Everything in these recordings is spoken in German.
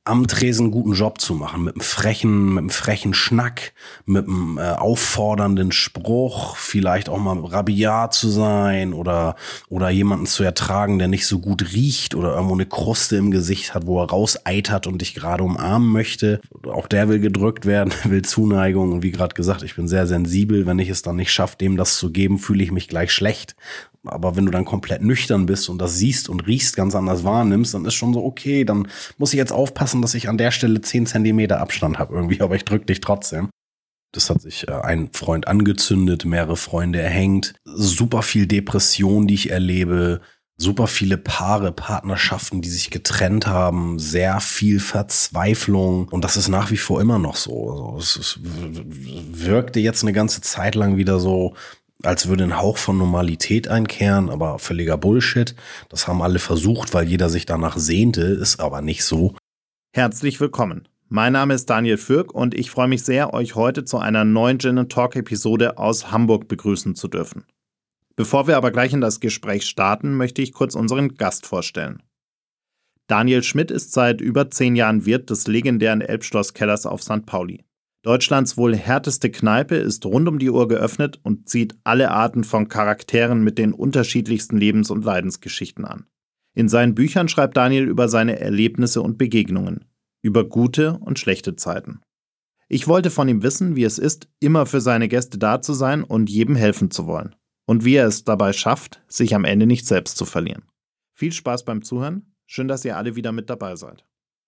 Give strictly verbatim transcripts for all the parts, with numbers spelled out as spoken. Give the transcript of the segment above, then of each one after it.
am Tresen einen guten Job zu machen, mit einem frechen, mit einem frechen Schnack, mit einem äh, auffordernden Spruch, vielleicht auch mal rabiat zu sein oder oder jemanden zu ertragen, der nicht so gut riecht oder irgendwo eine Kruste im Gesicht hat, wo er rauseitert und dich gerade umarmen möchte. Auch der will gedrückt werden, will Zuneigung und wie gerade gesagt, ich bin sehr sensibel. Wenn ich es dann nicht schaffe, dem das zu geben, fühle ich mich gleich schlecht. Aber wenn du dann komplett nüchtern bist und das siehst und riechst, ganz anders wahrnimmst, dann ist schon so, okay, dann muss ich jetzt aufpassen, dass ich an der Stelle zehn Zentimeter Abstand habe irgendwie, aber ich drück dich trotzdem. Das hat sich äh, ein Freund angezündet, mehrere Freunde erhängt, super viel Depression, die ich erlebe, super viele Paare, Partnerschaften, die sich getrennt haben, sehr viel Verzweiflung und das ist nach wie vor immer noch so. Also es, es wirkte jetzt eine ganze Zeit lang wieder so, als würde ein Hauch von Normalität einkehren, aber völliger Bullshit. Das haben alle versucht, weil jeder sich danach sehnte, ist aber nicht so. Herzlich willkommen. Mein Name ist Daniel Fürk und ich freue mich sehr, euch heute zu einer neuen Gin and Talk Episode aus Hamburg begrüßen zu dürfen. Bevor wir aber gleich in das Gespräch starten, möchte ich kurz unseren Gast vorstellen. Daniel Schmidt ist seit über zehn Jahren Wirt des legendären Elbschloss-Kellers auf Sankt Pauli. Deutschlands wohl härteste Kneipe ist rund um die Uhr geöffnet und zieht alle Arten von Charakteren mit den unterschiedlichsten Lebens- und Leidensgeschichten an. In seinen Büchern schreibt Daniel über seine Erlebnisse und Begegnungen, über gute und schlechte Zeiten. Ich wollte von ihm wissen, wie es ist, immer für seine Gäste da zu sein und jedem helfen zu wollen. Und wie er es dabei schafft, sich am Ende nicht selbst zu verlieren. Viel Spaß beim Zuhören. Schön, dass ihr alle wieder mit dabei seid.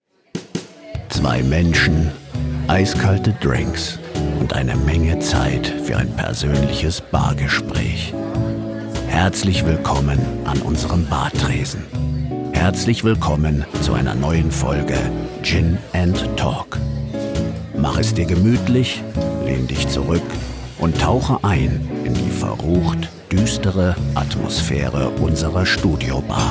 Zwei Menschen, eiskalte Drinks und eine Menge Zeit für ein persönliches Bargespräch. Herzlich willkommen an unserem Bartresen. Herzlich willkommen zu einer neuen Folge Gin and Talk. Mach es dir gemütlich, lehn dich zurück und tauche ein in die verrucht düstere Atmosphäre unserer Studiobar.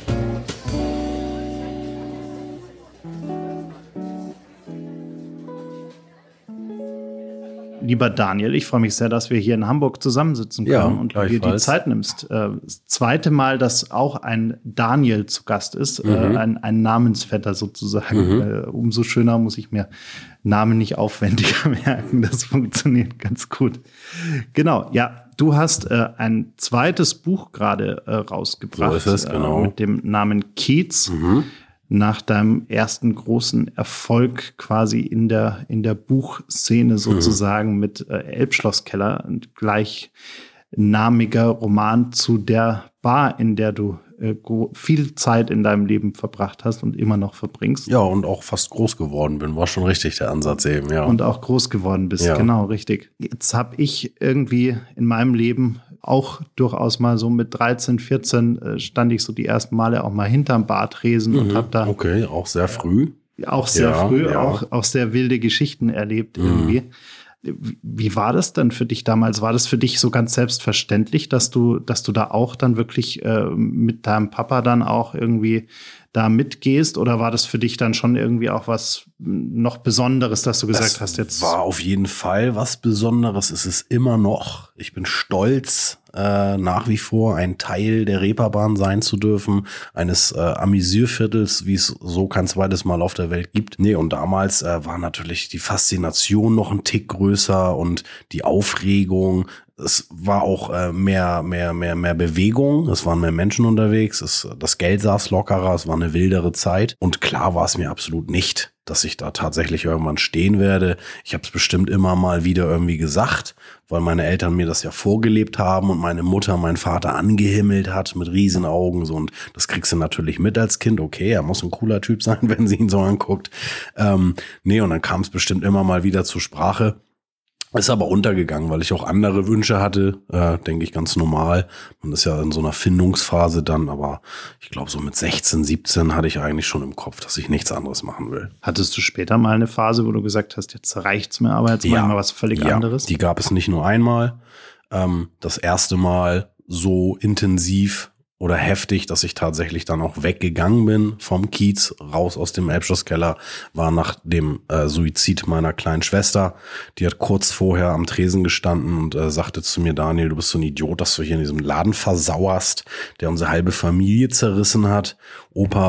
Lieber Daniel, ich freue mich sehr, dass wir hier in Hamburg zusammensitzen können Ja, und du dir die Zeit nimmst. Das zweite Mal, dass auch ein Daniel zu Gast ist, mhm. ein, ein Namensvetter sozusagen. Mhm. Umso schöner muss ich mir Namen nicht aufwendiger merken. Das funktioniert ganz gut. Genau, ja. Du hast äh, ein zweites Buch gerade äh, rausgebracht. So ist es, genau. Äh, mit dem Namen Kiez. Mhm. Nach deinem ersten großen Erfolg quasi in der, in der Buchszene sozusagen mhm. mit äh, Elbschlosskeller, ein gleichnamiger Roman zu der Bar, in der du äh, viel Zeit in deinem Leben verbracht hast und immer noch verbringst. Ja, und auch fast groß geworden bin, war schon richtig der Ansatz eben, ja. Und auch groß geworden bist, ja. Genau, richtig. Jetzt habe ich irgendwie in meinem Leben auch durchaus mal so mit dreizehn, vierzehn äh, stand ich so die ersten Male auch mal hinterm Bartresen mhm. und habe da. Okay, auch sehr früh. Äh, auch sehr ja, früh, ja. Auch, auch sehr wilde Geschichten erlebt mhm. irgendwie. Wie war das denn für dich damals? War das für dich so ganz selbstverständlich, dass du, dass du da auch dann wirklich äh, mit deinem Papa dann auch irgendwie da mitgehst? Oder war das für dich dann schon irgendwie auch was noch Besonderes, dass du gesagt das hast, jetzt? War auf jeden Fall was Besonderes. Es ist immer noch. Ich bin stolz, äh, nach wie vor ein Teil der Reeperbahn sein zu dürfen, eines äh, Amüsierviertels, wie es so kein zweites Mal auf der Welt gibt. Nee, und damals äh, war natürlich die Faszination noch ein Tick größer und die Aufregung. Es war auch äh, mehr, mehr, mehr, mehr Bewegung. Es waren mehr Menschen unterwegs. Es, das Geld saß lockerer. Es war eine wildere Zeit. Und klar war es mir absolut nicht, dass ich da tatsächlich irgendwann stehen werde. Ich habe es bestimmt immer mal wieder irgendwie gesagt, weil meine Eltern mir das ja vorgelebt haben und meine Mutter meinen Vater angehimmelt hat mit Riesenaugen. So, und das kriegst du natürlich mit als Kind. Okay, er muss ein cooler Typ sein, wenn sie ihn so anguckt. Ähm, nee, und dann kam es bestimmt immer mal wieder zur Sprache. Ist aber untergegangen, weil ich auch andere Wünsche hatte, äh, denke ich, ganz normal. Man ist ja in so einer Findungsphase dann, aber ich glaube, so mit sechzehn, siebzehn hatte ich eigentlich schon im Kopf, dass ich nichts anderes machen will. Hattest du später mal eine Phase, wo du gesagt hast, jetzt reicht's mir, aber jetzt ja, mal was völlig ja, anderes? Die gab es nicht nur einmal. Ähm, das erste Mal so intensiv oder heftig, dass ich tatsächlich dann auch weggegangen bin vom Kiez, raus aus dem Elbschlosskeller, war nach dem äh, Suizid meiner kleinen Schwester. Die hat kurz vorher am Tresen gestanden und äh, sagte zu mir, Daniel, du bist so ein Idiot, dass du hier in diesem Laden versauerst, der unsere halbe Familie zerrissen hat. Opa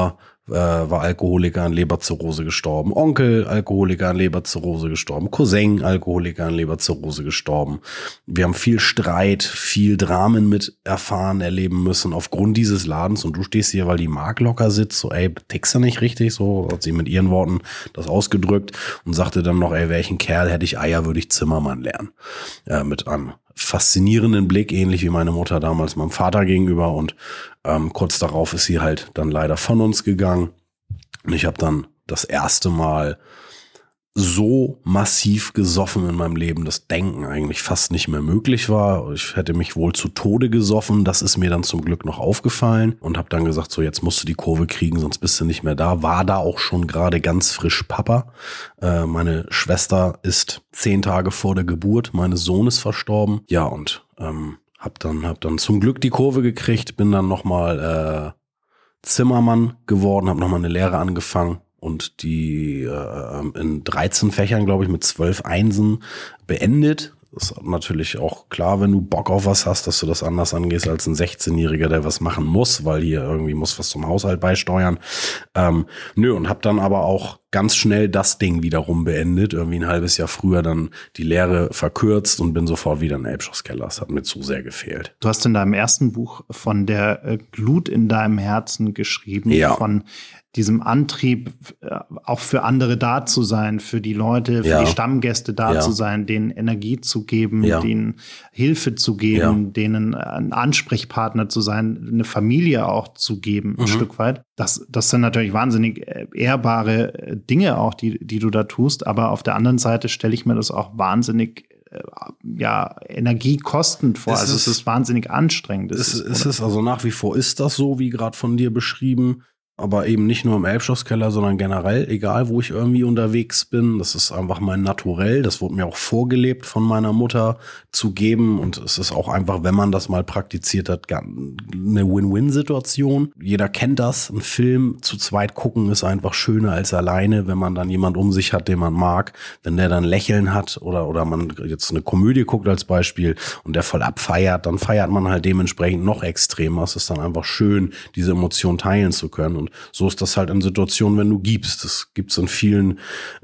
äh, war Alkoholiker an Leberzirrhose gestorben. Onkel, Alkoholiker an Leberzirrhose gestorben. Cousin, Alkoholiker an Leberzirrhose gestorben. Wir haben viel Streit, viel Dramen mit erfahren, erleben müssen aufgrund dieses Ladens. Und du stehst hier, weil die Mark locker sitzt, so, ey, tickst du nicht richtig? So hat sie mit ihren Worten das ausgedrückt und sagte dann noch, ey, welchen Kerl hätte ich Eier, würde ich Zimmermann lernen. Äh, mit einem faszinierenden Blick, ähnlich wie meine Mutter damals meinem Vater gegenüber. Und ähm, kurz darauf ist sie halt dann leider von uns gegangen. Und ich habe dann das erste Mal so massiv gesoffen in meinem Leben, dass Denken eigentlich fast nicht mehr möglich war. Ich hätte mich wohl zu Tode gesoffen. Das ist mir dann zum Glück noch aufgefallen und habe dann gesagt, so jetzt musst du die Kurve kriegen, sonst bist du nicht mehr da. War da auch schon gerade ganz frisch Papa. Äh, meine Schwester ist zehn Tage vor der Geburt meines Sohnes verstorben. Ja, und ähm, hab dann hab dann zum Glück die Kurve gekriegt, bin dann nochmal äh, Zimmermann geworden, habe nochmal eine Lehre angefangen. Und die äh, in dreizehn Fächern, glaube ich, mit zwölf Einsen beendet. Das ist natürlich auch klar, wenn du Bock auf was hast, dass du das anders angehst als ein sechzehnjähriger, der was machen muss, weil hier irgendwie muss was zum Haushalt beisteuern. Ähm, nö, und habe dann aber auch ganz schnell das Ding wiederum beendet. Irgendwie ein halbes Jahr früher dann die Lehre verkürzt und bin sofort wieder in den Elbschlosskeller. Das hat mir zu sehr gefehlt. Du hast in deinem ersten Buch von der äh, Glut in deinem Herzen geschrieben, ja. Von diesem Antrieb, äh, auch für andere da zu sein, für die Leute, für ja. die Stammgäste da ja. zu sein, denen Energie zu geben, ja. denen Hilfe zu geben, ja. denen ein Ansprechpartner zu sein, eine Familie auch zu geben, ein mhm. Stück weit. Das, das sind natürlich wahnsinnig ehrbare Dinge auch, die, die du da tust. Aber auf der anderen Seite stelle ich mir das auch wahnsinnig ja, energiekostend vor. Es also ist, es ist wahnsinnig anstrengend. Es ist, es ist also nach wie vor ist das so, wie gerade von dir beschrieben. Aber eben nicht nur im Elbschlosskeller, sondern generell, egal wo ich irgendwie unterwegs bin. Das ist einfach mein Naturell. Das wurde mir auch vorgelebt von meiner Mutter zu geben. Und es ist auch einfach, wenn man das mal praktiziert hat, eine Win-Win-Situation. Jeder kennt das. Ein Film zu zweit gucken ist einfach schöner als alleine, wenn man dann jemand um sich hat, den man mag. Wenn der dann Lächeln hat oder, oder man jetzt eine Komödie guckt als Beispiel und der voll abfeiert, dann feiert man halt dementsprechend noch extremer. Es ist dann einfach schön, diese Emotion teilen zu können. Und so ist das halt in Situationen, wenn du gibst. Das gibt's in vielen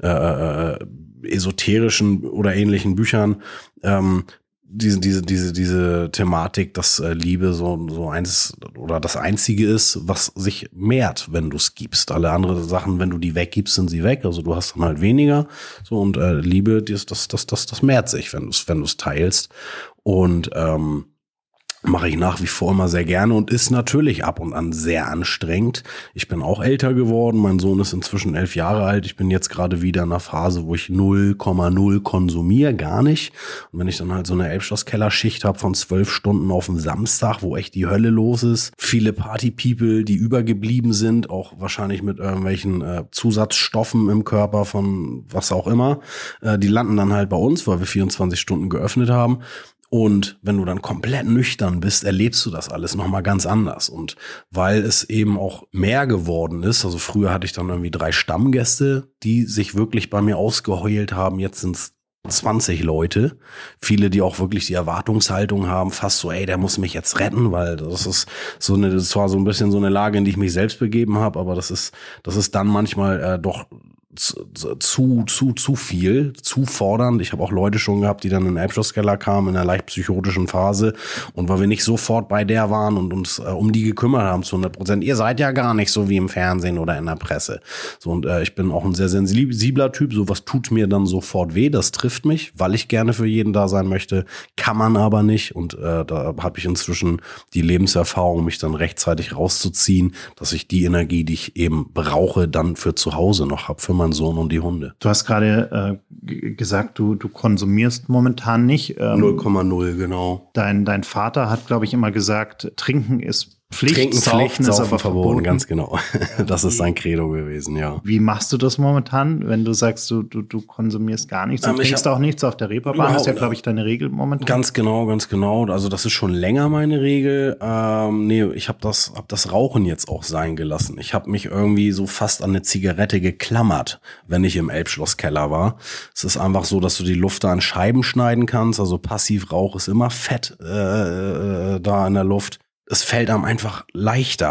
äh, esoterischen oder ähnlichen Büchern. Ähm, diese diese diese diese Thematik, dass äh, Liebe so so eins oder das Einzige ist, was sich mehrt, wenn du es gibst. Alle anderen Sachen, wenn du die weggibst, sind sie weg. Also du hast dann halt weniger. So und äh, Liebe, das das das das das mehrt sich, wenn du es wenn du es teilst. Und ähm, mache ich nach wie vor immer sehr gerne und ist natürlich ab und an sehr anstrengend. Ich bin auch älter geworden. Mein Sohn ist inzwischen elf Jahre alt. Ich bin jetzt gerade wieder in einer Phase, wo ich null Komma null konsumiere, gar nicht. Und wenn ich dann halt so eine Elbschlosskeller-Schicht habe von zwölf Stunden auf dem Samstag, wo echt die Hölle los ist, viele Party-People, die übergeblieben sind, auch wahrscheinlich mit irgendwelchen äh, Zusatzstoffen im Körper von was auch immer, äh, die landen dann halt bei uns, weil wir vierundzwanzig Stunden geöffnet haben. Und wenn du dann komplett nüchtern bist, erlebst du das alles nochmal ganz anders. Und weil es eben auch mehr geworden ist, also früher hatte ich dann irgendwie drei Stammgäste, die sich wirklich bei mir ausgeheult haben, jetzt sind es zwanzig Leute. Viele, die auch wirklich die Erwartungshaltung haben, fast so, ey, der muss mich jetzt retten, weil das ist so eine, das war so ein bisschen so eine Lage, in die ich mich selbst begeben habe, aber das ist, das ist dann manchmal äh, doch zu, zu, zu, zu viel, zu fordernd. Ich habe auch Leute schon gehabt, die dann in den Elbschlosskeller kamen, in einer leicht psychotischen Phase. Und weil wir nicht sofort bei der waren und uns äh, um die gekümmert haben zu hundert Prozent, ihr seid ja gar nicht so wie im Fernsehen oder in der Presse. So, und äh, ich bin auch ein sehr sensibler Typ. Sowas tut mir dann sofort weh. Das trifft mich, weil ich gerne für jeden da sein möchte. Kann man aber nicht. Und äh, da habe ich inzwischen die Lebenserfahrung, mich dann rechtzeitig rauszuziehen, dass ich die Energie, die ich eben brauche, dann für zu Hause noch habe, für mein Sohn und die Hunde. Du hast gerade äh, g- gesagt, du, du konsumierst momentan nicht. Ähm, null Komma null, genau. Dein, dein Vater hat, glaube ich, immer gesagt, Trinken ist Pflicht, Trinken, Saufen Pflicht, ist Saufen aber verboten, verboten. ganz genau. Das ist sein Credo gewesen, ja. Wie machst du das momentan, wenn du sagst, du, du, du konsumierst gar nichts? Du Ähm, ich trinkst hab- auch nichts auf der Reeperbahn, das ist ja, glaube ich, deine Regel momentan. Ganz genau, ganz genau. Also das ist schon länger meine Regel. Ähm, nee, ich habe das, hab das Rauchen jetzt auch sein gelassen. Ich habe mich irgendwie so fast an eine Zigarette geklammert, wenn ich im Elbschlosskeller war. Es ist einfach so, dass du die Luft da in Scheiben schneiden kannst. Also Passivrauch ist immer Fett äh, äh, da in der Luft. Es fällt einem einfach leichter,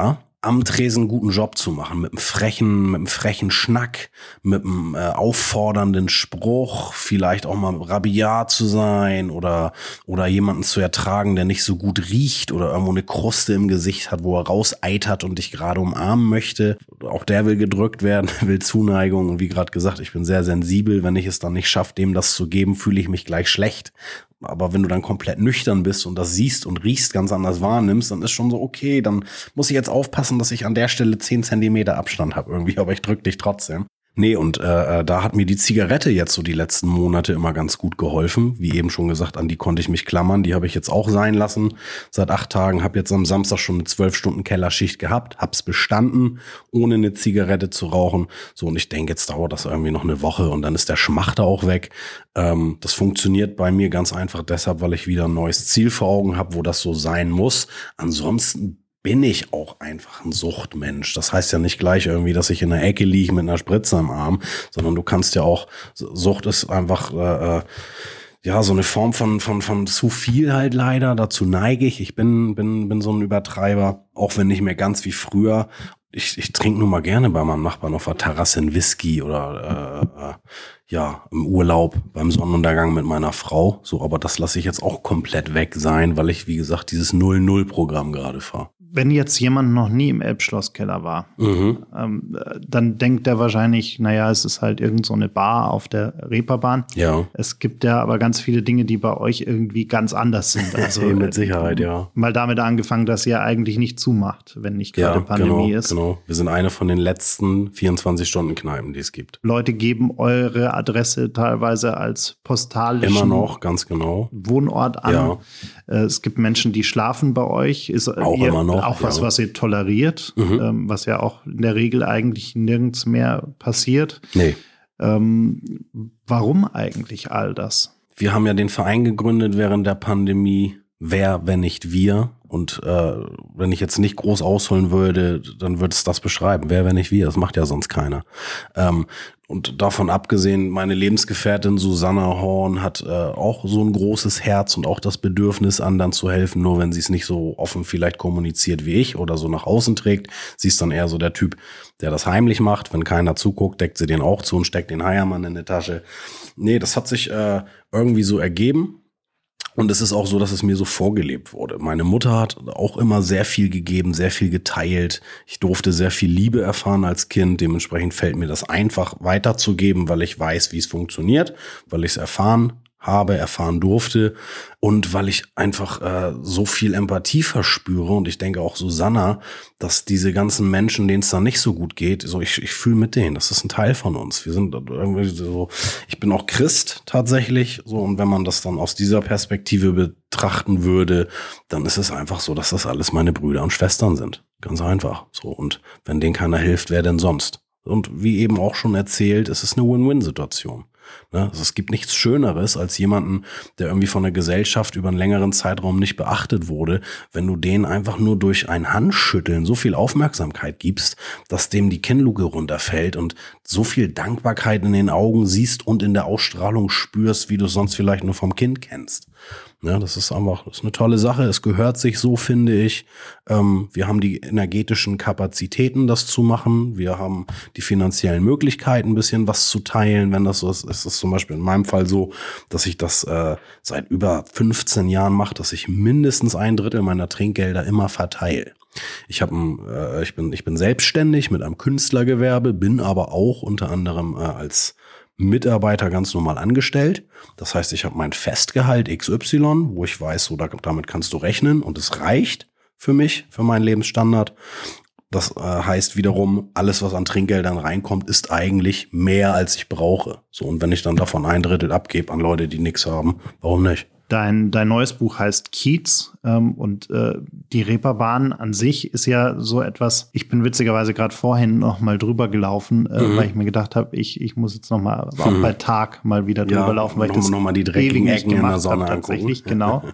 am Tresen einen guten Job zu machen, mit einem frechen, mit einem frechen Schnack, mit einem äh, auffordernden Spruch, vielleicht auch mal rabiat zu sein oder oder jemanden zu ertragen, der nicht so gut riecht oder irgendwo eine Kruste im Gesicht hat, wo er rauseitert und dich gerade umarmen möchte. Auch der will gedrückt werden, will Zuneigung und wie gerade gesagt, ich bin sehr sensibel. Wenn ich es dann nicht schaffe, dem das zu geben, fühle ich mich gleich schlecht. Aber wenn du dann komplett nüchtern bist und das siehst und riechst, ganz anders wahrnimmst, dann ist schon so, okay, dann muss ich jetzt aufpassen, dass ich an der Stelle zehn Zentimeter Abstand habe irgendwie, aber ich drück dich trotzdem. Nee, und äh, da hat mir die Zigarette jetzt so die letzten Monate immer ganz gut geholfen. Wie eben schon gesagt, an die konnte ich mich klammern. Die habe ich jetzt auch sein lassen. Seit acht Tagen, habe jetzt am Samstag schon eine zwölf Stunden Kellerschicht gehabt, hab's bestanden, ohne eine Zigarette zu rauchen. So, und ich denke, jetzt dauert das irgendwie noch eine Woche und dann ist der Schmachter auch weg. Ähm, das funktioniert bei mir ganz einfach deshalb, weil ich wieder ein neues Ziel vor Augen habe, wo das so sein muss. Ansonsten bin ich auch einfach ein Suchtmensch. Das heißt ja nicht gleich irgendwie, dass ich in der Ecke liege mit einer Spritze am Arm, sondern du kannst ja auch, Sucht ist einfach, äh, ja, so eine Form von, von, von zu viel halt leider. Dazu neige ich. Ich bin, bin, bin so ein Übertreiber, auch wenn nicht mehr ganz wie früher. Ich, ich trinke nun mal gerne bei meinem Nachbarn auf der Terrasse einen Whisky oder äh, äh, ja, im Urlaub beim Sonnenuntergang mit meiner Frau. So, aber das lasse ich jetzt auch komplett weg sein, weil ich, wie gesagt, dieses null null Programm gerade fahre. Wenn jetzt jemand noch nie im Elbschlosskeller war, mhm. ähm, dann denkt er wahrscheinlich, naja, es ist halt irgend so eine Bar auf der Reeperbahn. Ja. Es gibt ja aber ganz viele Dinge, die bei euch irgendwie ganz anders sind. Also mit Sicherheit, ja. Mal damit angefangen, dass ihr eigentlich nicht zumacht, wenn nicht gerade ja, Pandemie genau, ist. Genau. Wir sind eine von den letzten vierundzwanzig-Stunden-Kneipen, die es gibt. Leute geben eure Adresse teilweise als postalischen Immer noch, ganz genau. Wohnort an. Ja. Es gibt Menschen, die schlafen bei euch. Ist auch ihr, immer noch. Auch was, ja. was ihr toleriert, mhm. ähm, was ja auch in der Regel eigentlich nirgends mehr passiert. Nee. Ähm, warum eigentlich all das? Wir haben ja den Verein gegründet während der Pandemie. Wer, wenn nicht wir? Und äh, wenn ich jetzt nicht groß ausholen würde, dann würde es das beschreiben. Wer, wenn nicht wir? Das macht ja sonst keiner. Ähm, und davon abgesehen, meine Lebensgefährtin Susanna Horn hat äh, auch so ein großes Herz und auch das Bedürfnis, anderen zu helfen, nur wenn sie es nicht so offen vielleicht kommuniziert wie ich oder so nach außen trägt. Sie ist dann eher so der Typ, der das heimlich macht. Wenn keiner zuguckt, deckt sie den auch zu und steckt den Heiermann in die Tasche. Nee, das hat sich äh, irgendwie so ergeben. Und es ist auch so, dass es mir so vorgelebt wurde. Meine Mutter hat auch immer sehr viel gegeben, sehr viel geteilt. Ich durfte sehr viel Liebe erfahren als Kind. Dementsprechend fällt mir das einfach weiterzugeben, weil ich weiß, wie es funktioniert, weil ich es erfahren habe, erfahren durfte und weil ich einfach äh, so viel Empathie verspüre und ich denke auch Susanna, dass diese ganzen Menschen, denen es da nicht so gut geht, so ich, ich fühle mit denen, das ist ein Teil von uns. Wir sind irgendwie so, ich bin auch Christ tatsächlich, so, und wenn man das dann aus dieser Perspektive betrachten würde, dann ist es einfach so, dass das alles meine Brüder und Schwestern sind. Ganz einfach. So, und wenn denen keiner hilft, wer denn sonst? Und wie eben auch schon erzählt, es ist eine Win-Win-Situation. Also es gibt nichts Schöneres als jemanden, der irgendwie von der Gesellschaft über einen längeren Zeitraum nicht beachtet wurde, wenn du denen einfach nur durch ein Handschütteln so viel Aufmerksamkeit gibst, dass dem die Kinnluke runterfällt und so viel Dankbarkeit in den Augen siehst und in der Ausstrahlung spürst, wie du es sonst vielleicht nur vom Kind kennst. Ja, das ist einfach, das ist eine tolle Sache. Es gehört sich so, finde ich. Ähm, wir haben die energetischen Kapazitäten, das zu machen. Wir haben die finanziellen Möglichkeiten, ein bisschen was zu teilen. Wenn das so ist, ist es zum Beispiel in meinem Fall so, dass ich das äh, seit über fünfzehn Jahren mache, dass ich mindestens ein Drittel meiner Trinkgelder immer verteile. Ich habe, äh, ich bin, ich bin selbstständig mit einem Künstlergewerbe, bin aber auch unter anderem äh, als Mitarbeiter ganz normal angestellt. Das heißt, ich habe mein Festgehalt X Y, wo ich weiß, so damit kannst du rechnen und es reicht für mich, für meinen Lebensstandard. Das äh, heißt wiederum, alles, was an Trinkgeldern reinkommt, ist eigentlich mehr, als ich brauche. So, und wenn ich dann davon ein Drittel abgebe an Leute, die nichts haben, warum nicht? Dein, dein neues Buch heißt Kiez ähm, und äh, die Reeperbahn an sich ist ja so etwas, ich bin witzigerweise gerade vorhin noch mal drüber gelaufen, äh, mhm. weil ich mir gedacht habe, ich, ich muss jetzt noch mal auch mhm. bei Tag mal wieder drüber ja, laufen, weil ich das noch mal die dreckigen Ecken in der Sonne habe, tatsächlich, genau.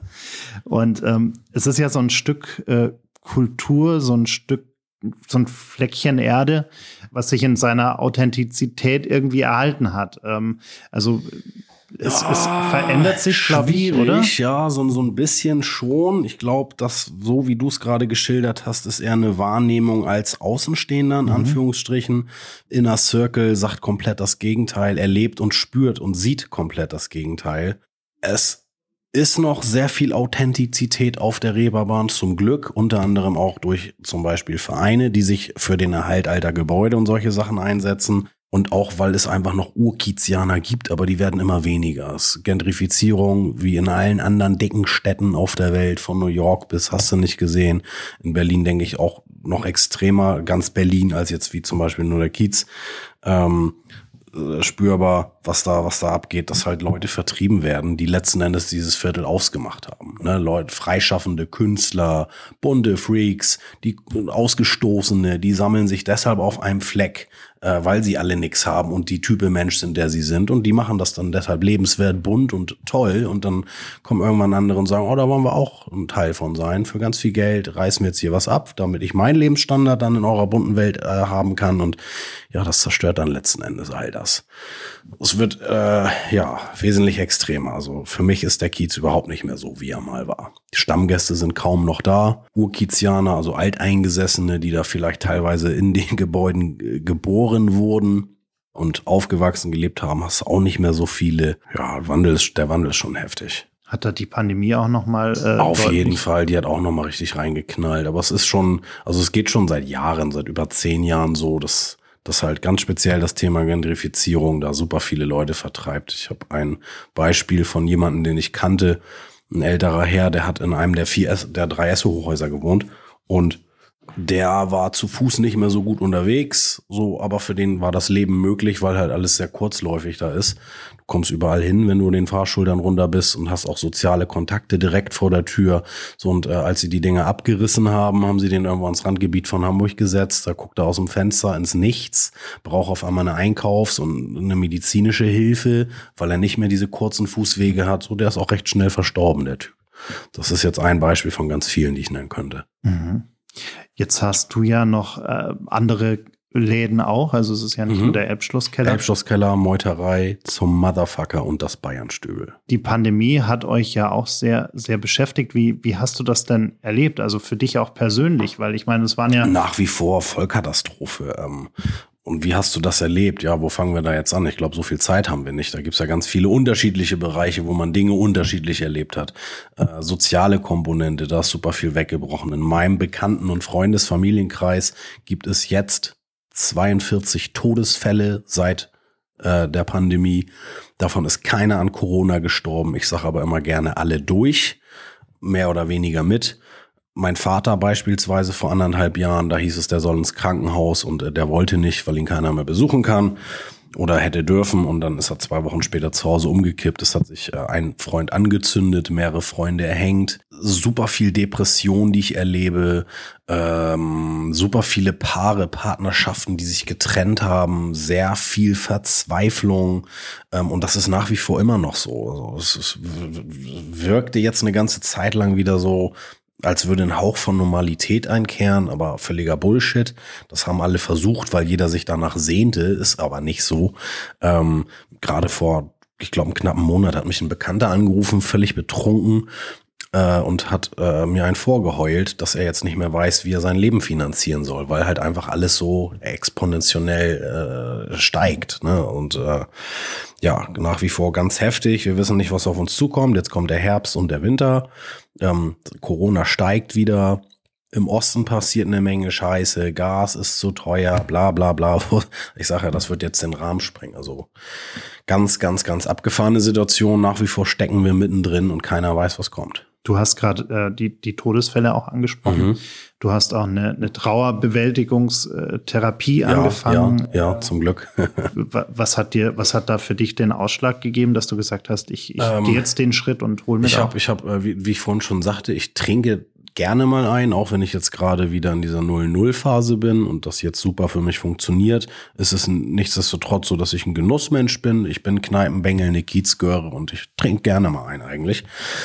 Und ähm, es ist ja so ein Stück äh, Kultur, so ein Stück, so ein Fleckchen Erde, was sich in seiner Authentizität irgendwie erhalten hat. Ähm, also Es, ja, es verändert sich, glaube ich, oder? Ja, so, so ein bisschen schon. Ich glaube, dass so wie du es gerade geschildert hast, ist eher eine Wahrnehmung als Außenstehender, in mhm. Anführungsstrichen. Inner Circle sagt komplett das Gegenteil. Er lebt und spürt und sieht komplett das Gegenteil. Es ist noch sehr viel Authentizität auf der Reeperbahn, zum Glück, unter anderem auch durch zum Beispiel Vereine, die sich für den Erhalt alter Gebäude und solche Sachen einsetzen. Und auch, weil es einfach noch Urkizianer gibt, aber die werden immer weniger. Es ist Gentrifizierung, wie in allen anderen dicken Städten auf der Welt, von New York bis, hast du nicht gesehen. In Berlin denke ich auch noch extremer, ganz Berlin, als jetzt wie zum Beispiel nur der Kiez. Ähm, spürbar, was da, was da abgeht, dass halt Leute vertrieben werden, die letzten Endes dieses Viertel ausgemacht haben. Ne? Leute, freischaffende Künstler, bunte Freaks, die Ausgestoßene, die sammeln sich deshalb auf einem Fleck, äh, weil sie alle nix haben und die Type Mensch sind, der sie sind. Und die machen das dann deshalb lebenswert, bunt und toll. Und dann kommen irgendwann andere und sagen, oh, da wollen wir auch ein Teil von sein. Für ganz viel Geld reißen wir jetzt hier was ab, damit ich meinen Lebensstandard dann in eurer bunten Welt äh, haben kann. Und ja, das zerstört dann letzten Endes all das. Es wird, äh, ja, wesentlich extremer. Also für mich ist der Kiez überhaupt nicht mehr so, wie er mal war. Die Stammgäste sind kaum noch da. Urkizianer, also Alteingesessene, die da vielleicht teilweise in den Gebäuden äh, geboren wurden und aufgewachsen gelebt haben, hast du auch nicht mehr so viele. Ja, Wandel ist, der Wandel ist schon heftig. Hat da die Pandemie auch noch mal äh, Auf deutlich? jeden Fall, die hat auch noch mal richtig reingeknallt. Aber es ist schon, also es geht schon seit Jahren, seit über zehn Jahren so, dass das halt ganz speziell das Thema Gentrifizierung da super viele Leute vertreibt. Ich habe ein Beispiel von jemandem, den ich kannte, ein älterer Herr, der hat in einem der vier, der drei Esso-Hochhäuser gewohnt und der war zu Fuß nicht mehr so gut unterwegs, so, aber für den war das Leben möglich, weil halt alles sehr kurzläufig da ist. Du kommst überall hin, wenn du den Fahrschultern runter bist und hast auch soziale Kontakte direkt vor der Tür. So, und äh, als sie die Dinge abgerissen haben, haben sie den irgendwo ans Randgebiet von Hamburg gesetzt. Da guckt er aus dem Fenster ins Nichts, braucht auf einmal eine Einkaufs- und eine medizinische Hilfe, weil er nicht mehr diese kurzen Fußwege hat. So, der ist auch recht schnell verstorben, der Typ. Das ist jetzt ein Beispiel von ganz vielen, die ich nennen könnte. Mhm. Jetzt hast du ja noch äh, andere Läden auch, also es ist ja nicht mhm. nur der Elbschlosskeller. Elbschlosskeller, Meuterei, zum Motherfucker und das Bayernstübel. Die Pandemie hat euch ja auch sehr, sehr beschäftigt. Wie, wie hast du das denn erlebt? Also für dich auch persönlich, weil ich meine, es waren ja... Nach wie vor Vollkatastrophe. Ähm, Und wie hast du das erlebt? Ja, wo fangen wir da jetzt an? Ich glaube, so viel Zeit haben wir nicht. Da gibt's ja ganz viele unterschiedliche Bereiche, wo man Dinge unterschiedlich erlebt hat. Äh, soziale Komponente, da ist super viel weggebrochen. In meinem Bekannten- und Freundesfamilienkreis gibt es jetzt zweiundvierzig Todesfälle seit äh, der Pandemie. Davon ist keiner an Corona gestorben. Ich sage aber immer gerne alle durch, mehr oder weniger mit. Mein Vater beispielsweise vor anderthalb Jahren, da hieß es, der soll ins Krankenhaus und äh, der wollte nicht, weil ihn keiner mehr besuchen kann oder hätte dürfen, und dann ist er zwei Wochen später zu Hause umgekippt. Es hat sich äh, ein Freund angezündet, mehrere Freunde erhängt, super viel Depression, die ich erlebe, ähm, super viele Paare, Partnerschaften, die sich getrennt haben, sehr viel Verzweiflung, ähm, und das ist nach wie vor immer noch so. Also es, es wirkte jetzt eine ganze Zeit lang wieder so, als würde ein Hauch von Normalität einkehren, aber völliger Bullshit. Das haben alle versucht, weil jeder sich danach sehnte, ist aber nicht so. Ähm, gerade vor, ich glaube, einem knappen Monat hat mich ein Bekannter angerufen, völlig betrunken, äh, und hat äh, mir einen vorgeheult, dass er jetzt nicht mehr weiß, wie er sein Leben finanzieren soll, weil halt einfach alles so exponentiell äh, steigt, ne? Und äh, ja, nach wie vor ganz heftig. Wir wissen nicht, was auf uns zukommt. Jetzt kommt der Herbst und der Winter. Ähm, Corona steigt wieder. Im Osten passiert eine Menge Scheiße. Gas ist zu teuer, bla bla bla. Ich sage ja, das wird jetzt den Rahmen sprengen. Also ganz, ganz, ganz abgefahrene Situation. Nach wie vor stecken wir mittendrin und keiner weiß, was kommt. Du hast gerade äh, die, die Todesfälle auch angesprochen. Mhm. Du hast auch eine, eine Trauerbewältigungstherapie ja, angefangen. Ja, ja, zum Glück. Was hat dir, was hat da für dich den Ausschlag gegeben, dass du gesagt hast, ich, ich ähm, gehe jetzt den Schritt und hol mir Ich da habe, ich habe, wie, wie ich vorhin schon sagte, ich trinke gerne mal ein, auch wenn ich jetzt gerade wieder in dieser null null Phase bin und das jetzt super für mich funktioniert, ist es nichtsdestotrotz so, dass ich ein Genussmensch bin. Ich bin Kneipenbengel, eine Kiezgöre und ich trinke gerne mal ein eigentlich.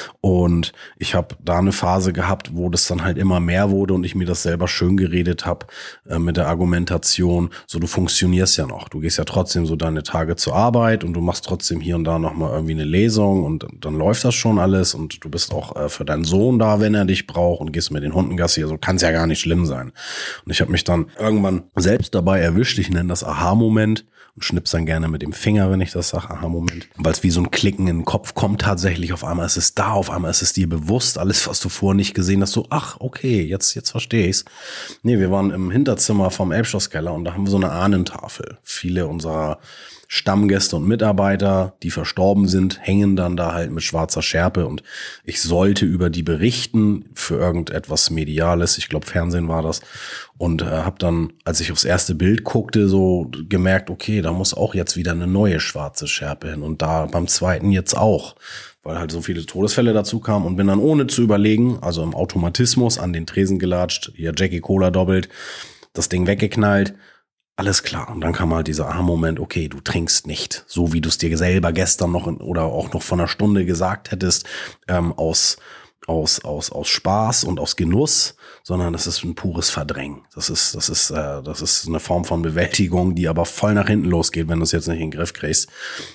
Und ich habe da eine Phase gehabt, wo das dann halt immer mehr wurde und ich mir das selber schön geredet habe äh, mit der Argumentation, so du funktionierst ja noch. Du gehst ja trotzdem so deine Tage zur Arbeit und du machst trotzdem hier und da nochmal irgendwie eine Lesung und dann läuft das schon alles und du bist auch äh, für deinen Sohn da, wenn er dich braucht und gehst mit den Hunden Gassi, also kann es ja gar nicht schlimm sein. Und ich habe mich dann irgendwann selbst dabei erwischt, ich nenne das Aha-Moment und schnipp's dann gerne mit dem Finger, wenn ich das sage, Aha-Moment, weil es wie so ein Klicken in den Kopf kommt tatsächlich, auf einmal ist es da, auf einmal ist es dir bewusst, alles, was du vorher nicht gesehen hast, so, ach, okay, jetzt, jetzt verstehe ich's. Nee, wir waren im Hinterzimmer vom Elbschlosskeller und da haben wir so eine Ahnentafel. Viele unserer Stammgäste und Mitarbeiter, die verstorben sind, hängen dann da halt mit schwarzer Schärpe und ich sollte über die berichten für irgendetwas Mediales, ich glaube Fernsehen war das und äh, habe dann, als ich aufs erste Bild guckte, so gemerkt, okay, da muss auch jetzt wieder eine neue schwarze Schärpe hin und da beim zweiten jetzt auch, weil halt so viele Todesfälle dazu kamen und bin dann ohne zu überlegen, also im Automatismus an den Tresen gelatscht, hier Jackie Cola doppelt, das Ding weggeknallt. Alles klar. Und dann kam halt dieser Aha-Moment, okay, du trinkst nicht, so wie du es dir selber gestern noch in, oder auch noch vor einer Stunde gesagt hättest, ähm, aus, aus, aus, aus Spaß und aus Genuss, sondern das ist ein pures Verdrängen. Das ist, das ist, äh, das ist eine Form von Bewältigung, die aber voll nach hinten losgeht, wenn du es jetzt nicht in den Griff kriegst.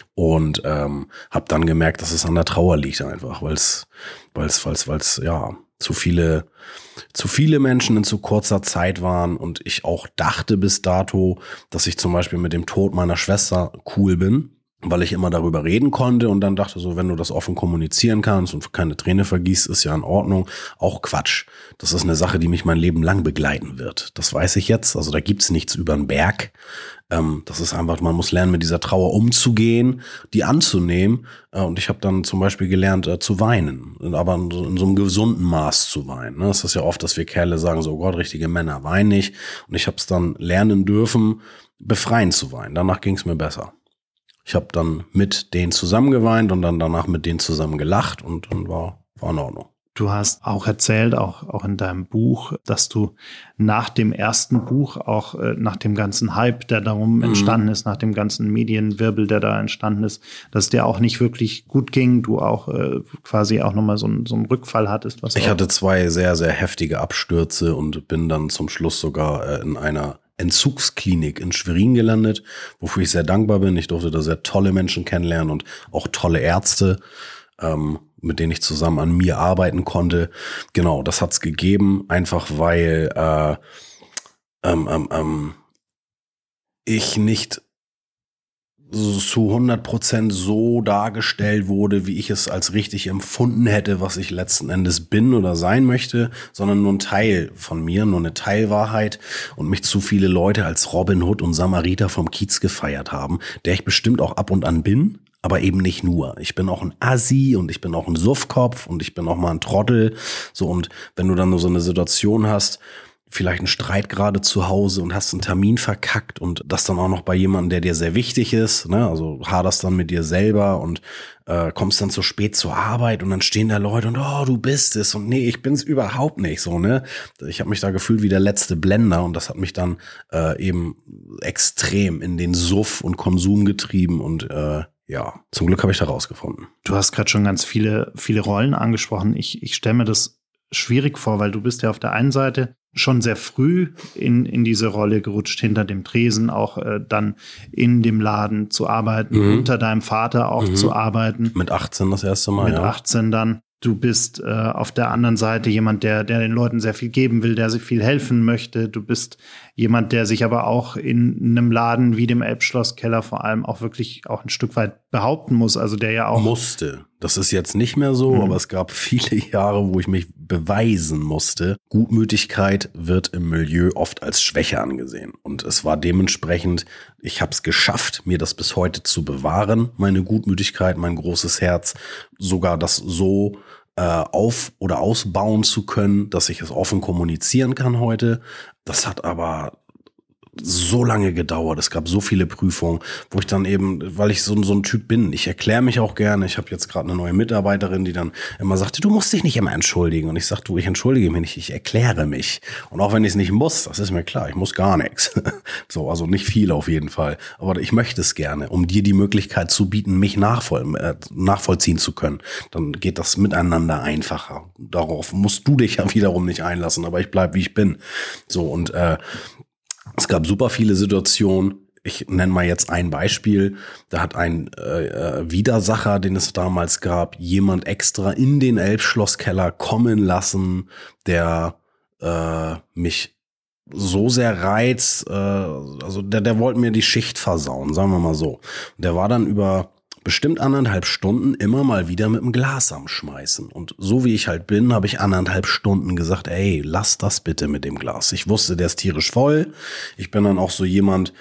Und ähm, habe dann gemerkt, dass es an der Trauer liegt einfach, weil es, weil es, weil es, weil es, ja, zu viele, zu viele Menschen in zu kurzer Zeit waren und ich auch dachte bis dato, dass ich zum Beispiel mit dem Tod meiner Schwester cool bin, weil ich immer darüber reden konnte und dann dachte so, wenn du das offen kommunizieren kannst und keine Träne vergießt, ist ja in Ordnung. Auch Quatsch. Das ist eine Sache, die mich mein Leben lang begleiten wird. Das weiß ich jetzt. Also da gibt's nichts über den Berg. Ähm, das ist einfach, man muss lernen, mit dieser Trauer umzugehen, die anzunehmen. Äh, und ich habe dann zum Beispiel gelernt, äh, zu weinen, aber in so, in so einem gesunden Maß zu weinen. Ne? Das ist ja oft, dass wir Kerle sagen, so Gott, richtige Männer weinen nicht. Und ich habe es dann lernen dürfen, befreien zu weinen. Danach ging es mir besser. Ich habe dann mit denen zusammen geweint und dann danach mit denen zusammen gelacht und dann war, war in Ordnung. Du hast auch erzählt, auch, auch in deinem Buch, dass du nach dem ersten Buch, auch äh, nach dem ganzen Hype, der darum mhm. entstanden ist, nach dem ganzen Medienwirbel, der da entstanden ist, dass es dir auch nicht wirklich gut ging, du auch äh, quasi auch nochmal so, so einen Rückfall hattest. Was ich auch hatte zwei sehr, sehr heftige Abstürze und bin dann zum Schluss sogar äh, in einer Entzugsklinik in Schwerin gelandet, wofür ich sehr dankbar bin. Ich durfte da sehr tolle Menschen kennenlernen und auch tolle Ärzte, ähm, mit denen ich zusammen an mir arbeiten konnte. Genau, das hat's gegeben, einfach weil äh, ähm, ähm, ähm, ich nicht zu hundert Prozent so dargestellt wurde, wie ich es als richtig empfunden hätte, was ich letzten Endes bin oder sein möchte, sondern nur ein Teil von mir, nur eine Teilwahrheit und mich zu viele Leute als Robin Hood und Samariter vom Kiez gefeiert haben, der ich bestimmt auch ab und an bin, aber eben nicht nur. Ich bin auch ein Assi und ich bin auch ein Suffkopf und ich bin auch mal ein Trottel. So, und wenn du dann nur so eine Situation hast, vielleicht einen Streit gerade zu Hause und hast einen Termin verkackt und das dann auch noch bei jemandem, der dir sehr wichtig ist, ne? Also haderst dann mit dir selber und äh, kommst dann zu spät zur Arbeit und dann stehen da Leute und oh, du bist es und nee, ich bin's überhaupt nicht so, ne? Ich habe mich da gefühlt wie der letzte Blender und das hat mich dann äh, eben extrem in den Suff und Konsum getrieben und äh, ja, zum Glück habe ich da rausgefunden. Du hast gerade schon ganz viele, viele Rollen angesprochen. Ich, ich stelle mir das schwierig vor, weil du bist ja auf der einen Seite schon sehr früh in, in diese Rolle gerutscht, hinter dem Tresen, auch äh, dann in dem Laden zu arbeiten, mhm. unter deinem Vater auch mhm. zu arbeiten. Mit achtzehn das erste Mal, Mit ja. achtzehn dann. Du bist äh, auf der anderen Seite jemand, der, der den Leuten sehr viel geben will, der sich viel helfen möchte. Du bist jemand, der sich aber auch in einem Laden wie dem Elbschlosskeller vor allem auch wirklich auch ein Stück weit behaupten muss. Also der ja auch musste. Das ist jetzt nicht mehr so, mhm. aber es gab viele Jahre, wo ich mich beweisen musste. Gutmütigkeit wird im Milieu oft als Schwäche angesehen. Und es war dementsprechend, ich habe es geschafft, mir das bis heute zu bewahren, meine Gutmütigkeit, mein großes Herz, sogar das so äh, auf- oder ausbauen zu können, dass ich es offen kommunizieren kann heute. Das hat aber so lange gedauert. Es gab so viele Prüfungen, wo ich dann eben, weil ich so, so ein Typ bin, ich erkläre mich auch gerne. Ich habe jetzt gerade eine neue Mitarbeiterin, die dann immer sagte, du musst dich nicht immer entschuldigen. Und ich sag, du, ich entschuldige mich nicht, ich erkläre mich. Und auch wenn ich es nicht muss, das ist mir klar, ich muss gar nichts. So, also nicht viel auf jeden Fall. Aber ich möchte es gerne, um dir die Möglichkeit zu bieten, mich nachvoll, äh, nachvollziehen zu können. Dann geht das miteinander einfacher. Darauf musst du dich ja wiederum nicht einlassen, aber ich bleib, wie ich bin. So, und äh, es gab super viele Situationen. Ich nenne mal jetzt ein Beispiel. Da hat ein äh, Widersacher, den es damals gab, jemand extra in den Elbschlosskeller kommen lassen, der äh, mich so sehr reizt. Äh, also der, der wollte mir die Schicht versauen, sagen wir mal so. Der war dann über bestimmt anderthalb Stunden immer mal wieder mit dem Glas am Schmeißen. Und so wie ich halt bin, habe ich anderthalb Stunden gesagt, ey, lass das bitte mit dem Glas. Ich wusste, der ist tierisch voll. Ich bin dann auch so jemand,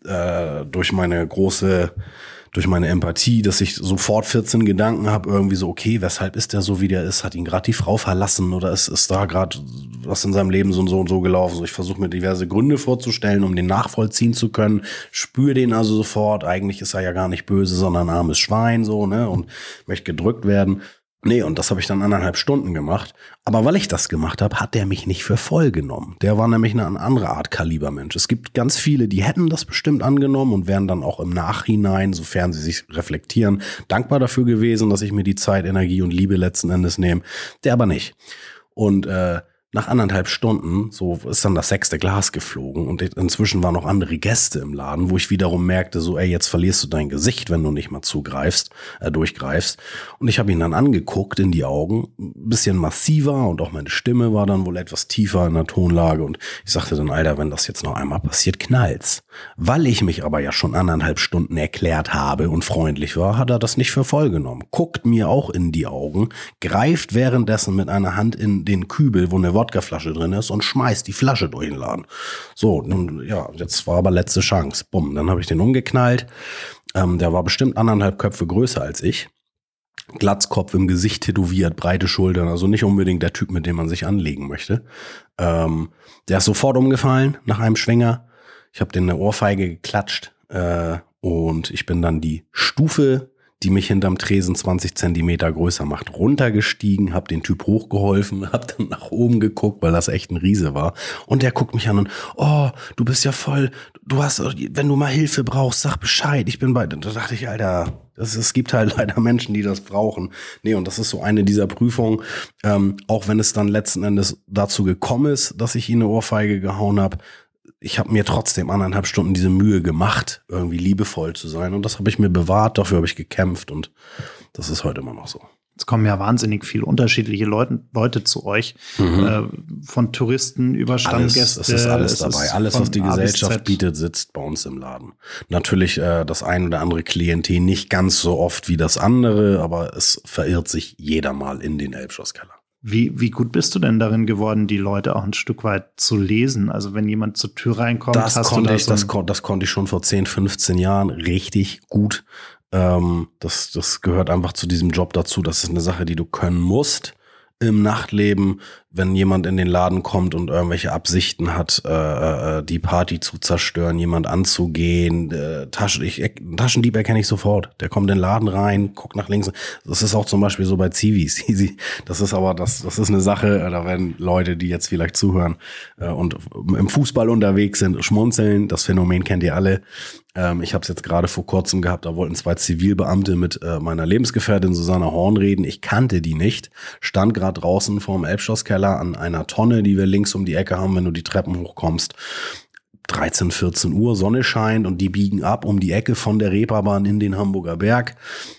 äh, durch meine große, durch meine Empathie, dass ich sofort vierzehn Gedanken habe, irgendwie so, okay, weshalb ist der so, wie der ist? Hat ihn gerade die Frau verlassen oder ist, ist da gerade was in seinem Leben so und so und so gelaufen? So, ich versuche mir diverse Gründe vorzustellen, um den nachvollziehen zu können. Spüre den also sofort. Eigentlich ist er ja gar nicht böse, sondern ein armes Schwein, so, ne, und möchte gedrückt werden. Nee, und das habe ich dann anderthalb Stunden gemacht. Aber weil ich das gemacht habe, hat der mich nicht für voll genommen. Der war nämlich eine andere Art Kalibermensch. Es gibt ganz viele, die hätten das bestimmt angenommen und wären dann auch im Nachhinein, sofern sie sich reflektieren, dankbar dafür gewesen, dass ich mir die Zeit, Energie und Liebe letzten Endes nehme. Der aber nicht. Und äh, nach anderthalb Stunden, so ist dann das sechste Glas geflogen und inzwischen waren noch andere Gäste im Laden, wo ich wiederum merkte, so, ey, jetzt verlierst du dein Gesicht, wenn du nicht mal zugreifst, äh, durchgreifst. Und ich habe ihn dann angeguckt in die Augen, ein bisschen massiver und auch meine Stimme war dann wohl etwas tiefer in der Tonlage und ich sagte dann, Alter, wenn das jetzt noch einmal passiert, knallt's. Weil ich mich aber ja schon anderthalb Stunden erklärt habe und freundlich war, hat er das nicht für voll genommen. Guckt mir auch in die Augen, greift währenddessen mit einer Hand in den Kübel, wo eine Wodkaflasche drin ist und schmeißt die Flasche durch den Laden. So, nun, ja, jetzt war aber letzte Chance. Bumm, dann habe ich den umgeknallt. Ähm, der war bestimmt anderthalb Köpfe größer als ich. Glatzkopf, im Gesicht tätowiert, breite Schultern, also nicht unbedingt der Typ, mit dem man sich anlegen möchte. Ähm, der ist sofort umgefallen nach einem Schwinger. Ich habe den eine Ohrfeige geklatscht äh, und ich bin dann die Stufe, die mich hinterm Tresen zwanzig Zentimeter größer macht, runtergestiegen, hab den Typ hochgeholfen, hab dann nach oben geguckt, weil das echt ein Riese war. Und der guckt mich an und, oh, du bist ja voll, du hast, wenn du mal Hilfe brauchst, sag Bescheid, ich bin bei, da dachte ich, Alter, das, es gibt halt leider Menschen, die das brauchen. Nee, und das ist so eine dieser Prüfungen, ähm, auch wenn es dann letzten Endes dazu gekommen ist, dass ich ihn eine Ohrfeige gehauen habe, ich habe mir trotzdem anderthalb Stunden diese Mühe gemacht, irgendwie liebevoll zu sein. Und das habe ich mir bewahrt, dafür habe ich gekämpft und das ist heute immer noch so. Es kommen ja wahnsinnig viele unterschiedliche Leute, Leute zu euch, mhm. äh, von Touristen über Stammgäste. Es ist alles dabei. Alles, was die Gesellschaft bietet, sitzt bei uns im Laden. Natürlich äh, das ein oder andere Klientel nicht ganz so oft wie das andere, aber es verirrt sich jeder mal in den Elbschlosskeller. Wie, wie gut bist du denn darin geworden, die Leute auch ein Stück weit zu lesen? Also wenn jemand zur Tür reinkommt, das hast konnte du da ich, so das, kon- das konnte ich schon vor zehn, fünfzehn Jahren richtig gut. Ähm, das, das gehört einfach zu diesem Job dazu. Das ist eine Sache, die du können musst im Nachtleben, wenn jemand in den Laden kommt und irgendwelche Absichten hat, äh, die Party zu zerstören, jemand anzugehen, äh, Taschen, ich, Taschendieb erkenne ich sofort. Der kommt in den Laden rein, guckt nach links. Das ist auch zum Beispiel so bei Zivis. Das ist aber, das, das ist eine Sache, da werden Leute, die jetzt vielleicht zuhören äh, und im Fußball unterwegs sind, schmunzeln. Das Phänomen kennt ihr alle. Ähm, ich habe es jetzt gerade vor kurzem gehabt, da wollten zwei Zivilbeamte mit äh, meiner Lebensgefährtin Susanne Horn reden. Ich kannte die nicht, stand gerade draußen vorm Elbschlosskeller an einer Tonne, die wir links um die Ecke haben, wenn du die Treppen hochkommst. dreizehn, vierzehn Uhr, Sonne scheint und die biegen ab um die Ecke von der Reeperbahn in den Hamburger Berg.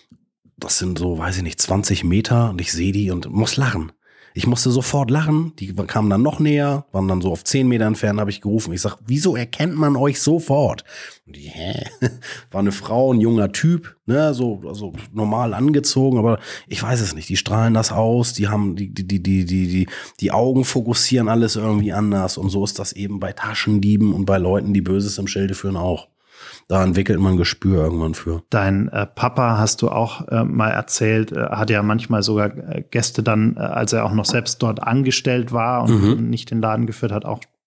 Das sind so, weiß ich nicht, zwanzig Meter und ich sehe die und muss lachen. Ich musste sofort lachen, die kamen dann noch näher, waren dann so auf zehn Meter entfernt, habe ich gerufen. Ich sag, wieso erkennt man euch sofort? Und die, hä? War eine Frau, ein junger Typ, ne, so also normal angezogen, aber ich weiß es nicht. Die strahlen das aus, die haben die die die die die die die Augen fokussieren alles irgendwie anders und so ist das eben bei Taschendieben und bei Leuten, die Böses im Schilde führen auch. Da entwickelt man Gespür irgendwann für. Dein äh, Papa, hast du auch äh, mal erzählt, äh, hat ja manchmal sogar äh, Gäste dann, äh, als er auch noch selbst dort angestellt war und mhm. nicht den Laden geführt hat, auch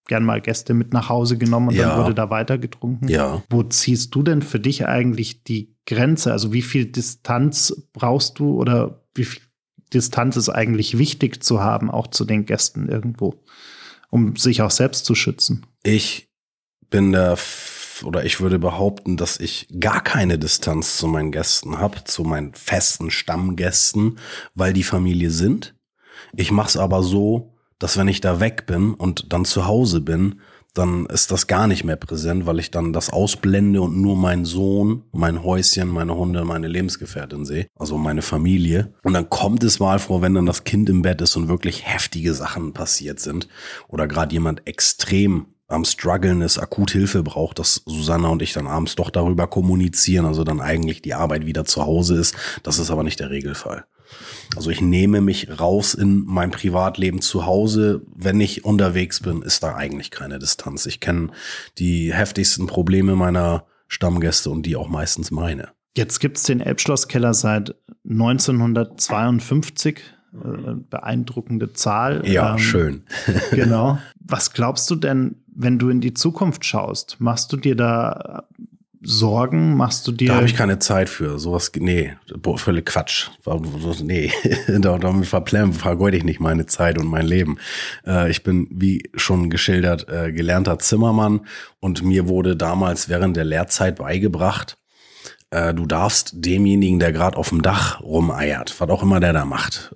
gern mal Gäste mit nach Hause genommen und Ja. dann wurde da weiter getrunken. Ja. Wo ziehst du denn für dich eigentlich die Grenze? Also wie viel Distanz brauchst du oder wie viel Distanz ist eigentlich wichtig zu haben, auch zu den Gästen irgendwo, um sich auch selbst zu schützen? Ich bin der, F- oder ich würde behaupten, dass ich gar keine Distanz zu meinen Gästen habe, zu meinen festen Stammgästen, weil die Familie sind. Ich mache es aber so, dass wenn ich da weg bin und dann zu Hause bin, dann ist das gar nicht mehr präsent, weil ich dann das ausblende und nur meinen Sohn, mein Häuschen, meine Hunde, meine Lebensgefährtin sehe, also meine Familie. Und dann kommt es mal vor, wenn dann das Kind im Bett ist und wirklich heftige Sachen passiert sind oder gerade jemand extrem am Struggeln ist, akut Hilfe braucht, dass Susanna und ich dann abends doch darüber kommunizieren, also dann eigentlich die Arbeit wieder zu Hause ist. Das ist aber nicht der Regelfall. Also ich nehme mich raus in mein Privatleben zu Hause. Wenn ich unterwegs bin, ist da eigentlich keine Distanz. Ich kenne die heftigsten Probleme meiner Stammgäste und die auch meistens meine. Jetzt gibt es den Elbschlosskeller seit neunzehnhundertzweiundfünfzig. Äh, beeindruckende Zahl. Ja, ähm, schön. Genau. Was glaubst du denn, wenn du in die Zukunft schaust? Machst du dir da Sorgen? Machst du dir... Da habe ich keine Zeit für. Sowas, nee, boah, völlig Quatsch. Nee, damit verplempern, vergeude ich nicht meine Zeit und mein Leben. Äh, ich bin, wie schon geschildert, äh, gelernter Zimmermann und mir wurde damals während der Lehrzeit beigebracht, äh, du darfst demjenigen, der gerade auf dem Dach rumeiert, was auch immer der da macht,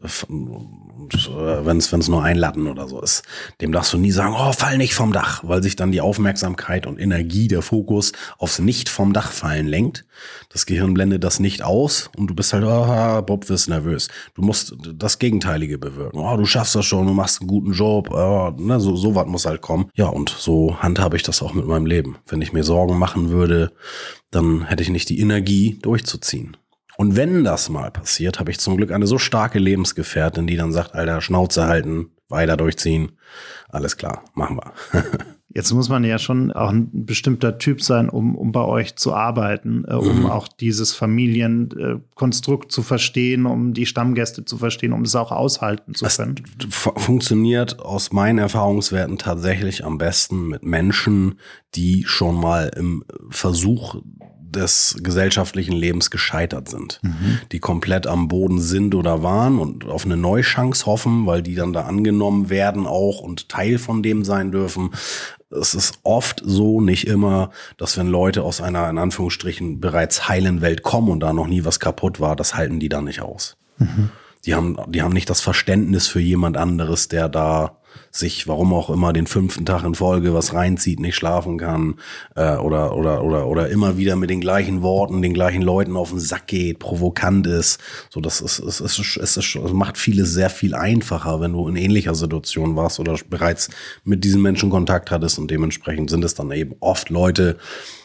wenn es wenn es nur ein Latten oder so ist, dem darfst du nie sagen, oh, fall nicht vom Dach, weil sich dann die Aufmerksamkeit und Energie, der Fokus aufs Nicht vom Dach fallen lenkt. Das Gehirn blendet das nicht aus und du bist halt, oh, Bob, wirst nervös. Du musst das Gegenteilige bewirken. Oh, du schaffst das schon, du machst einen guten Job. Oh, ne, so, so was muss halt kommen. Ja, und so handhabe ich das auch mit meinem Leben. Wenn ich mir Sorgen machen würde, dann hätte ich nicht die Energie, durchzuziehen. Und wenn das mal passiert, habe ich zum Glück eine so starke Lebensgefährtin, die dann sagt, Alter, Schnauze halten, weiter durchziehen. Alles klar, machen wir. Jetzt muss man ja schon auch ein bestimmter Typ sein, um, um bei euch zu arbeiten, äh, um mhm. auch dieses Familienkonstrukt zu verstehen, um die Stammgäste zu verstehen, um es auch aushalten zu können. Es funktioniert aus meinen Erfahrungswerten tatsächlich am besten mit Menschen, die schon mal im Versuch des gesellschaftlichen Lebens gescheitert sind, mhm. die komplett am Boden sind oder waren und auf eine Neuchance hoffen, weil die dann da angenommen werden auch und Teil von dem sein dürfen. Es ist oft so, nicht immer, dass wenn Leute aus einer in Anführungsstrichen bereits heilen Welt kommen und da noch nie was kaputt war, das halten die dann nicht aus. Mhm. Die haben, die haben nicht das Verständnis für jemand anderes, der da sich, warum auch immer, den fünften Tag in Folge was reinzieht, nicht schlafen kann äh, oder oder oder oder immer wieder mit den gleichen Worten, den gleichen Leuten auf den Sack geht, provokant ist. So, das ist es ist, es ist, es macht vieles sehr viel einfacher, wenn du in ähnlicher Situation warst oder bereits mit diesen Menschen Kontakt hattest und dementsprechend sind es dann eben oft Leute,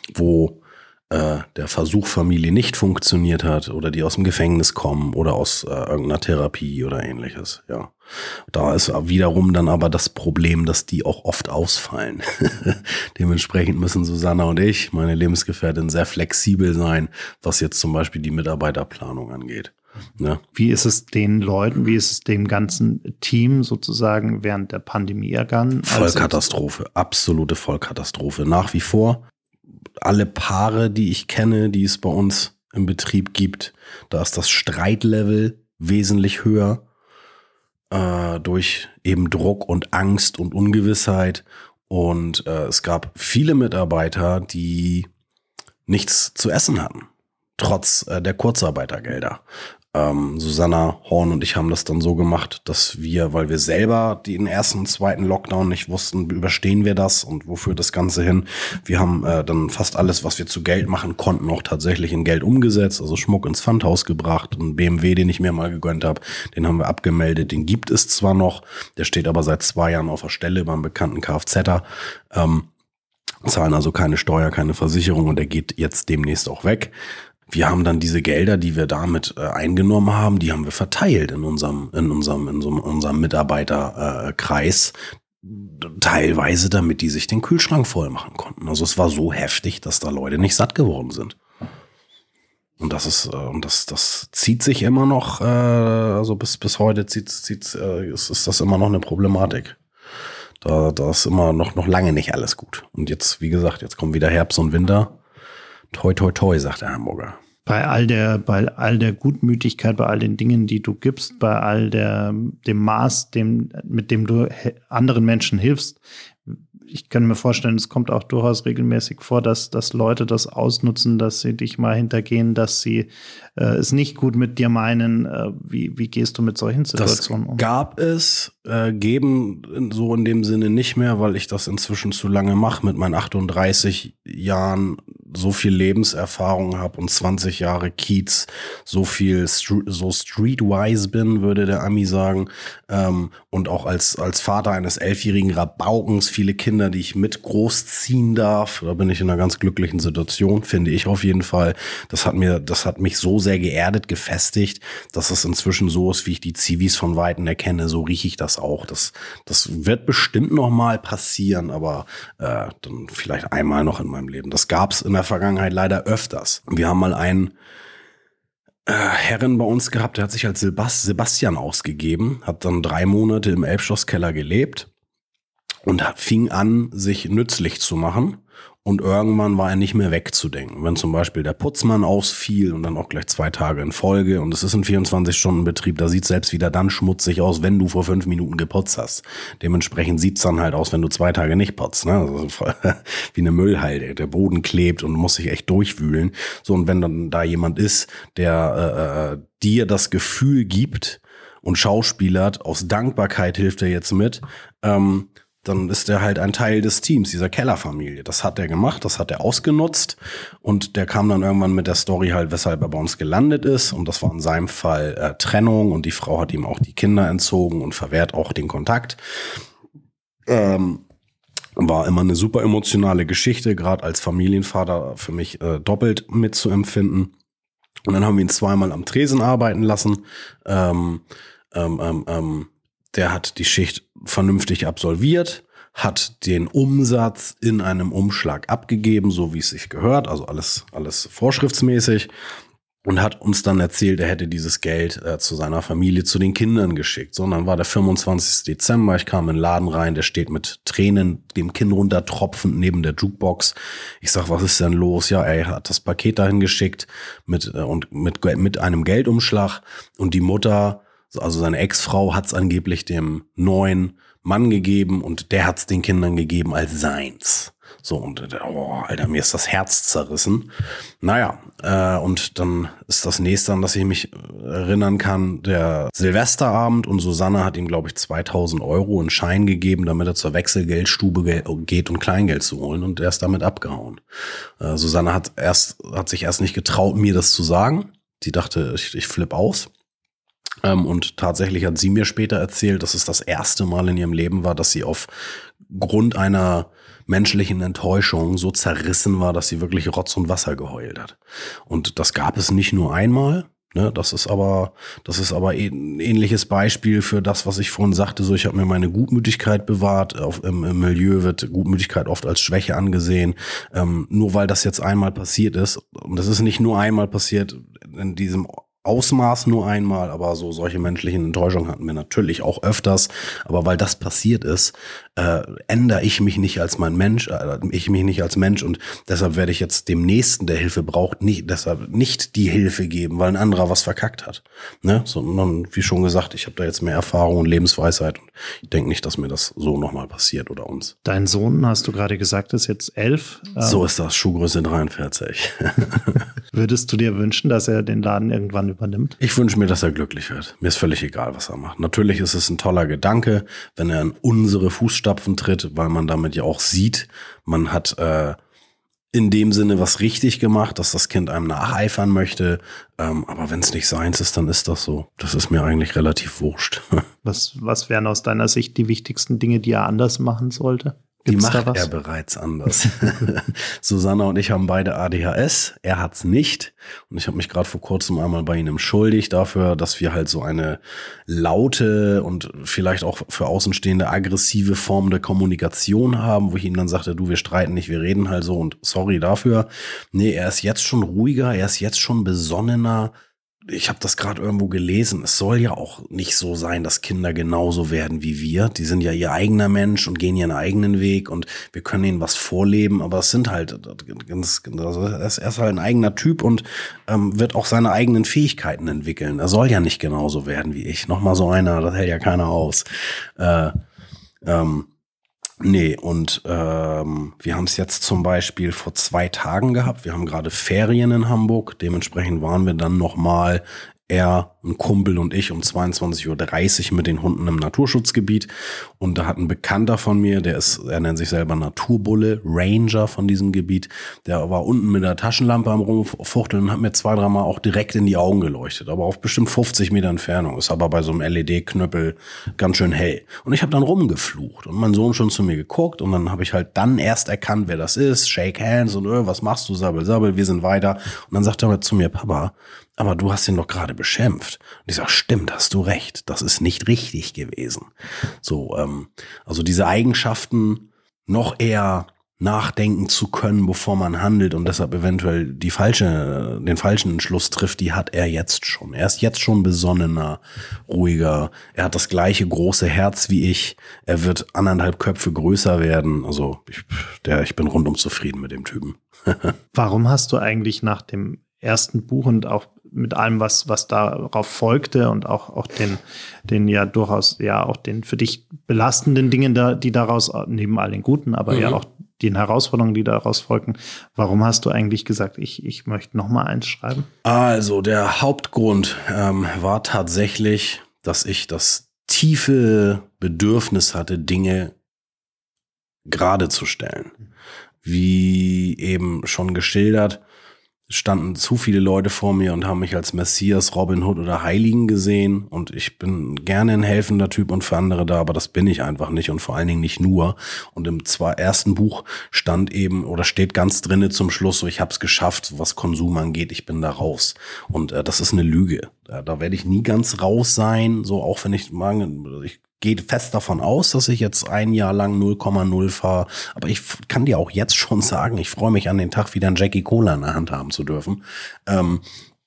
wo äh, der Versuch Familie nicht funktioniert hat oder die aus dem Gefängnis kommen oder aus äh, irgendeiner Therapie oder ähnliches, ja. Da ist wiederum dann aber das Problem, dass die auch oft ausfallen. Dementsprechend müssen Susanna und ich, meine Lebensgefährtin, sehr flexibel sein, was jetzt zum Beispiel die Mitarbeiterplanung angeht. Ne? Wie ist es den Leuten, wie ist es dem ganzen Team sozusagen während der Pandemie ergangen? Vollkatastrophe, absolute Vollkatastrophe. Nach wie vor, alle Paare, die ich kenne, die es bei uns im Betrieb gibt, da ist das Streitlevel wesentlich höher. Äh, durch eben Druck und Angst und Ungewissheit. Und äh, es gab viele Mitarbeiter, die nichts zu essen hatten, trotz äh, der Kurzarbeitergelder. Ähm, Susanna Horn und ich haben das dann so gemacht, dass wir, weil wir selber den ersten und zweiten Lockdown nicht wussten, überstehen wir das und wo führt das Ganze hin. Wir haben äh, dann fast alles, was wir zu Geld machen konnten, auch tatsächlich in Geld umgesetzt, also Schmuck ins Pfandhaus gebracht, einen B M W, den ich mir mal gegönnt habe, den haben wir abgemeldet, den gibt es zwar noch, der steht aber seit zwei Jahren auf der Stelle beim bekannten Kfzer, ähm, zahlen also keine Steuer, keine Versicherung und der geht jetzt demnächst auch weg. Wir haben dann diese Gelder, die wir damit äh, eingenommen haben, die haben wir verteilt in unserem in unserem in so, unserem Mitarbeiterkreis, äh, teilweise damit die sich den Kühlschrank voll machen konnten. Also es war so heftig, dass da Leute nicht satt geworden sind. Und das ist äh, und das das zieht sich immer noch, äh, also bis bis heute zieht zieht äh, ist, ist das immer noch eine Problematik. Da, da ist immer noch, noch lange nicht alles gut. Und jetzt, wie gesagt, jetzt kommen wieder Herbst und Winter. Toi, toi, toi, sagt der Hamburger. Bei all der, bei all der Gutmütigkeit, bei all den Dingen, die du gibst, bei all der, dem Maß, dem, mit dem du anderen Menschen hilfst, ich kann mir vorstellen, es kommt auch durchaus regelmäßig vor, dass, dass Leute das ausnutzen, dass sie dich mal hintergehen, dass sie äh, es nicht gut mit dir meinen. Äh, wie, wie gehst du mit solchen Situationen das um? Gab es, äh, geben so in dem Sinne nicht mehr, weil ich das inzwischen zu lange mache, mit meinen achtunddreißig Jahren so viel Lebenserfahrung habe und zwanzig Jahre Kiez, so viel str- so streetwise bin, würde der Ami sagen, ähm, und auch als als Vater eines elfjährigen Rabaukens viele Kinder, die ich mit großziehen darf. Da bin ich in einer ganz glücklichen Situation, finde ich auf jeden Fall. Das hat mir, das hat mich so sehr geerdet, gefestigt, dass es inzwischen so ist, wie ich die Zivis von Weitem erkenne. So rieche ich das auch. Das, das wird bestimmt noch mal passieren, aber äh, dann vielleicht einmal noch in meinem Leben. Das gab's in der Vergangenheit leider öfters. Wir haben mal einen äh, Herren bei uns gehabt, der hat sich als Sebast- Sebastian ausgegeben, hat dann drei Monate im Elbschlosskeller gelebt und hat, fing an, sich nützlich zu machen. Und irgendwann war er nicht mehr wegzudenken. Wenn zum Beispiel der Putzmann ausfiel und dann auch gleich zwei Tage in Folge und es ist ein vierundzwanzig-Stunden-Betrieb, da sieht selbst wieder dann schmutzig aus, wenn du vor fünf Minuten geputzt hast. Dementsprechend sieht's dann halt aus, wenn du zwei Tage nicht putzt. Ne? Also wie eine Müllhalde. Der Boden klebt und muss sich echt durchwühlen. So, und wenn dann da jemand ist, der äh, dir das Gefühl gibt und schauspielert, aus Dankbarkeit hilft er jetzt mit, ähm, dann ist er halt ein Teil des Teams, dieser Kellerfamilie. Das hat er gemacht, das hat er ausgenutzt und der kam dann irgendwann mit der Story halt, weshalb er bei uns gelandet ist und das war in seinem Fall äh, Trennung und die Frau hat ihm auch die Kinder entzogen und verwehrt auch den Kontakt. Ähm, war immer eine super emotionale Geschichte, gerade als Familienvater für mich äh, doppelt mitzuempfinden. Und dann haben wir ihn zweimal am Tresen arbeiten lassen. Ähm, ähm, ähm, ähm, Der hat die Schicht vernünftig absolviert, hat den Umsatz in einem Umschlag abgegeben, so wie es sich gehört, also alles, alles vorschriftsmäßig und hat uns dann erzählt, er hätte dieses Geld äh, zu seiner Familie, zu den Kindern geschickt. So, und dann war der fünfundzwanzigsten Dezember, ich kam in den Laden rein, der steht mit Tränen dem Kinn runtertropfend neben der Jukebox. Ich sag, was ist denn los? Ja, er hat das Paket dahin geschickt mit, äh, und mit, mit einem Geldumschlag und die Mutter, also seine Ex-Frau, hat's angeblich dem neuen Mann gegeben und der hat's den Kindern gegeben als seins. So, und oh, Alter, mir ist das Herz zerrissen. Naja, äh, und dann ist das nächste, an das ich mich erinnern kann, der Silvesterabend und Susanne hat ihm, glaube ich, zweitausend Euro in Schein gegeben, damit er zur Wechselgeldstube geht, um Kleingeld zu holen und er ist damit abgehauen. Äh, Susanne hat erst, hat sich erst nicht getraut, mir das zu sagen. Sie dachte, ich, ich flipp aus. Ähm, und tatsächlich hat sie mir später erzählt, dass es das erste Mal in ihrem Leben war, dass sie aufgrund einer menschlichen Enttäuschung so zerrissen war, dass sie wirklich Rotz und Wasser geheult hat. Und das gab es nicht nur einmal. Ne, das ist aber, das ist aber ein ähnliches Beispiel für das, was ich vorhin sagte. So, ich habe mir meine Gutmütigkeit bewahrt. Auf, im, im Milieu wird Gutmütigkeit oft als Schwäche angesehen. Ähm, nur weil das jetzt einmal passiert ist. Und das ist nicht nur einmal passiert in diesem Ausmaß nur einmal, aber so solche menschlichen Enttäuschungen hatten wir natürlich auch öfters. Aber weil das passiert ist, äh, ändere ich mich nicht als mein Mensch, äh, ich mich nicht als Mensch und deshalb werde ich jetzt dem Nächsten, der Hilfe braucht, nicht, deshalb nicht die Hilfe geben, weil ein anderer was verkackt hat. Ne? Sondern wie schon gesagt, ich habe da jetzt mehr Erfahrung und Lebensweisheit und ich denke nicht, dass mir das so nochmal passiert oder uns. Dein Sohn, hast du gerade gesagt, ist jetzt elf. So ist das, Schuhgröße dreiundvierzig. Würdest du dir wünschen, dass er den Laden irgendwann übernimmt? Ich wünsche mir, dass er glücklich wird. Mir ist völlig egal, was er macht. Natürlich ist es ein toller Gedanke, wenn er in unsere Fußstapfen tritt, weil man damit ja auch sieht, man hat äh, in dem Sinne was richtig gemacht, dass das Kind einem nacheifern möchte. Ähm, aber wenn es nicht seins ist, dann ist das so. Das ist mir eigentlich relativ wurscht. Was, was wären aus deiner Sicht die wichtigsten Dinge, die er anders machen sollte? Gibt's die macht da was? Er bereits anders. Susanna und ich haben beide A D H S, er hat's nicht. Und ich habe mich gerade vor kurzem einmal bei ihm entschuldigt dafür, dass wir halt so eine laute und vielleicht auch für Außenstehende aggressive Form der Kommunikation haben, wo ich ihm dann sagte, du, wir streiten nicht, wir reden halt so und sorry dafür. Nee, er ist jetzt schon ruhiger, er ist jetzt schon besonnener. ich habe das gerade irgendwo gelesen, es soll ja auch nicht so sein, dass Kinder genauso werden wie wir. Die sind ja ihr eigener Mensch und gehen ihren eigenen Weg und wir können ihnen was vorleben, aber es sind halt, ganz, also er ist halt ein eigener Typ und ähm, wird auch seine eigenen Fähigkeiten entwickeln. Er soll ja nicht genauso werden wie ich. Nochmal so einer, das hält ja keiner aus. Äh, ähm, Nee, und ähm, wir haben es jetzt zum Beispiel vor zwei Tagen gehabt. Wir haben gerade Ferien in Hamburg. Dementsprechend waren wir dann nochmal, er, ein Kumpel und ich, um zweiundzwanzig Uhr dreißig mit den Hunden im Naturschutzgebiet. Und da hat ein Bekannter von mir, der ist, er nennt sich selber Naturbulle, Ranger von diesem Gebiet, der war unten mit der Taschenlampe am Rumfuchteln und hat mir zwei, dreimal auch direkt in die Augen geleuchtet. Aber auf bestimmt fünfzig Meter Entfernung. Ist aber bei so einem L E D-Knüppel ganz schön hell. Und ich habe dann rumgeflucht und mein Sohn schon zu mir geguckt und dann habe ich halt dann erst erkannt, wer das ist. Shake hands und öh, was machst du, sabbel, sabbel, wir sind weiter. Und dann sagt er zu mir, Papa, aber du hast ihn doch gerade beschimpft. Und ich sag, stimmt, hast du recht. Das ist nicht richtig gewesen. So, ähm, also diese Eigenschaften, noch eher nachdenken zu können, bevor man handelt und deshalb eventuell die falsche, den falschen Entschluss trifft, die hat er jetzt schon. Er ist jetzt schon besonnener, ruhiger. Er hat das gleiche große Herz wie ich. Er wird anderthalb Köpfe größer werden. Also ich, der, ich bin rundum zufrieden mit dem Typen. Warum hast du eigentlich nach dem ersten Buch und auch mit allem, was, was darauf folgte und auch, auch den, den ja durchaus, ja, auch den für dich belastenden Dingen, da, die daraus, neben all den guten, aber mhm. ja auch den Herausforderungen, die daraus folgten. Warum hast du eigentlich gesagt, ich, ich möchte noch mal eins schreiben? Also der Hauptgrund ähm, war tatsächlich, dass ich das tiefe Bedürfnis hatte, Dinge gerade zu stellen. Wie eben schon geschildert, standen zu viele Leute vor mir und haben mich als Messias, Robin Hood oder Heiligen gesehen und ich bin gerne ein helfender Typ und für andere da, aber das bin ich einfach nicht und vor allen Dingen nicht nur. Und im zwar ersten Buch stand eben oder steht ganz drinne zum Schluss so, ich hab's geschafft, was Konsum angeht, ich bin da raus. Und äh, das ist eine Lüge. Da, da werde ich nie ganz raus sein, so auch wenn ich mag, ich gehe fest davon aus, dass ich jetzt ein Jahr lang null Komma null fahre. Aber ich kann dir auch jetzt schon sagen, ich freue mich an den Tag, wieder einen Jackie Cola in der Hand haben zu dürfen. Ähm,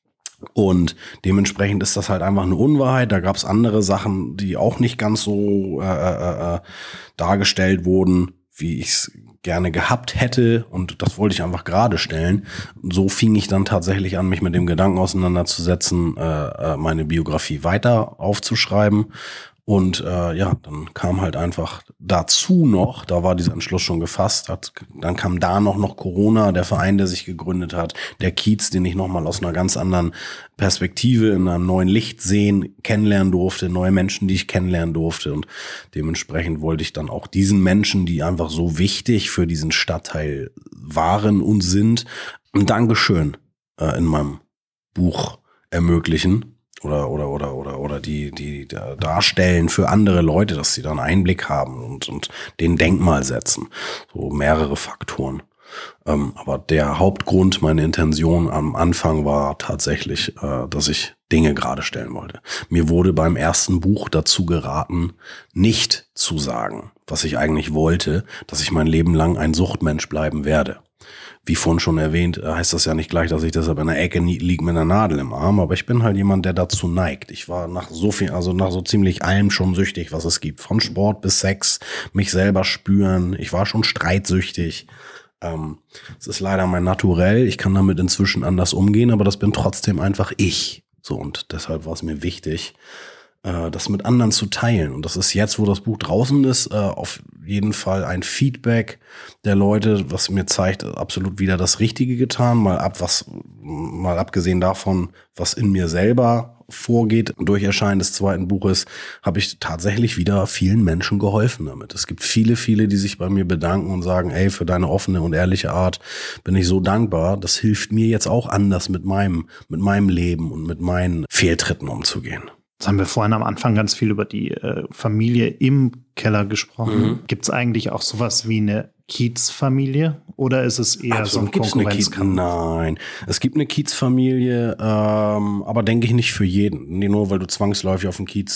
und dementsprechend ist das halt einfach eine Unwahrheit. Da gab es andere Sachen, die auch nicht ganz so äh, äh, dargestellt wurden, wie ich es gerne gehabt hätte. Und das wollte ich einfach gerade stellen. So fing ich dann tatsächlich an, mich mit dem Gedanken auseinanderzusetzen, äh, meine Biografie weiter aufzuschreiben. Und äh, ja, dann kam halt einfach dazu noch, da war dieser Entschluss schon gefasst, hat, dann kam da noch noch Corona, der Verein, der sich gegründet hat, der Kiez, den ich nochmal aus einer ganz anderen Perspektive, in einem neuen Licht sehen, kennenlernen durfte, neue Menschen, die ich kennenlernen durfte. Und dementsprechend wollte ich dann auch diesen Menschen, die einfach so wichtig für diesen Stadtteil waren und sind, ein Dankeschön äh, in meinem Buch ermöglichen. Oder, oder, oder, oder, oder die, die darstellen für andere Leute, dass sie da einen Einblick haben und, und den Denkmal setzen. So mehrere Faktoren. Ähm, aber der Hauptgrund, meine Intention am Anfang war tatsächlich, äh, dass ich Dinge gerade stellen wollte. Mir wurde beim ersten Buch dazu geraten, nicht zu sagen, was ich eigentlich wollte, dass ich mein Leben lang ein Suchtmensch bleiben werde. Wie vorhin schon erwähnt, heißt das ja nicht gleich, dass ich deshalb in der Ecke liege mit einer Nadel im Arm, aber ich bin halt jemand, der dazu neigt. Ich war nach so viel, also nach so ziemlich allem schon süchtig, was es gibt. Von Sport bis Sex, mich selber spüren. Ich war schon streitsüchtig. Ähm, es ist leider mein Naturell. Ich kann damit inzwischen anders umgehen, aber das bin trotzdem einfach ich. So, und deshalb war es mir wichtig, das mit anderen zu teilen. Und das ist jetzt, wo das Buch draußen ist, auf jeden Fall ein Feedback der Leute, was mir zeigt, absolut wieder das Richtige getan. Mal ab, was, mal abgesehen davon, was in mir selber vorgeht, durch Erscheinen des zweiten Buches, habe ich tatsächlich wieder vielen Menschen geholfen damit. Es gibt viele, viele, die sich bei mir bedanken und sagen, ey, für deine offene und ehrliche Art bin ich so dankbar. Das hilft mir jetzt auch anders mit meinem, mit meinem Leben und mit meinen Fehltritten umzugehen. Jetzt haben wir vorhin am Anfang ganz viel über die äh, Familie im Keller gesprochen. Mhm. Gibt es eigentlich auch sowas wie eine Kiez-Familie oder ist es eher Absolut, so ein Konkurrenzkampf? Nein, es gibt eine Kiez-Familie, ähm, aber denke ich nicht für jeden. Nee, nur weil du zwangsläufig auf dem Kiez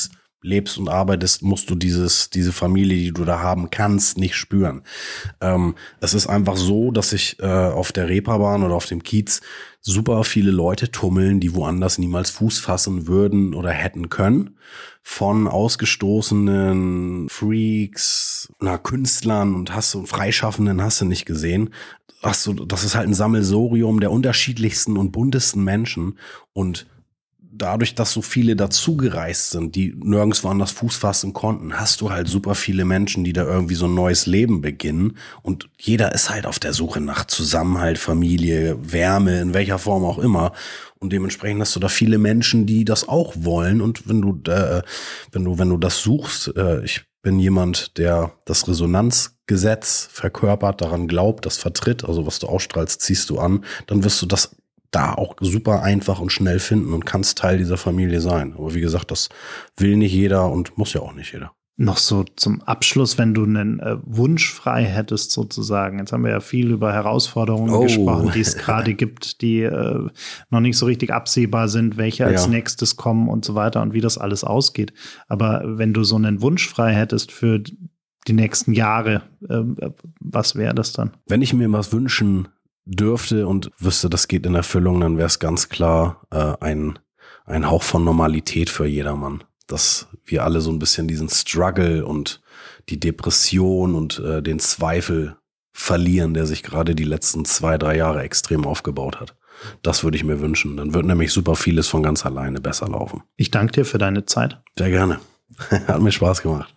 lebst und arbeitest, musst du dieses, diese Familie, die du da haben kannst, nicht spüren. Ähm, es ist einfach so, dass sich äh, auf der Reeperbahn oder auf dem Kiez super viele Leute tummeln, die woanders niemals Fuß fassen würden oder hätten können. Von ausgestoßenen Freaks, na, Künstlern und hast du, Freischaffenden hast du nicht gesehen. Hast du, das ist halt ein Sammelsurium der unterschiedlichsten und buntesten Menschen, und dadurch, dass so viele dazugereist sind, die nirgendwo anders Fuß fassen konnten, hast du halt super viele Menschen, die da irgendwie so ein neues Leben beginnen. Und jeder ist halt auf der Suche nach Zusammenhalt, Familie, Wärme, in welcher Form auch immer. Und dementsprechend hast du da viele Menschen, die das auch wollen. Und wenn du, äh, wenn du, wenn du das suchst, äh, ich bin jemand, der das Resonanzgesetz verkörpert, daran glaubt, das vertritt, also was du ausstrahlst, ziehst du an, dann wirst du das da auch super einfach und schnell finden und kannst Teil dieser Familie sein. Aber wie gesagt, das will nicht jeder und muss ja auch nicht jeder. Noch so zum Abschluss, wenn du einen äh, Wunsch frei hättest sozusagen. Jetzt haben wir ja viel über Herausforderungen oh. gesprochen, die es gerade gibt, die äh, noch nicht so richtig absehbar sind, welche als ja. nächstes kommen und so weiter und wie das alles ausgeht. Aber wenn du so einen Wunsch frei hättest für die nächsten Jahre, äh, was wäre das dann? Wenn ich mir was wünschen dürfte und wüsste, das geht in Erfüllung, dann wäre es ganz klar äh, ein, ein Hauch von Normalität für jedermann. Dass wir alle so ein bisschen diesen Struggle und die Depression und äh, den Zweifel verlieren, der sich gerade die letzten zwei, drei Jahre extrem aufgebaut hat. Das würde ich mir wünschen. Dann wird nämlich super vieles von ganz alleine besser laufen. Ich danke dir für deine Zeit. Sehr gerne. Hat mir Spaß gemacht.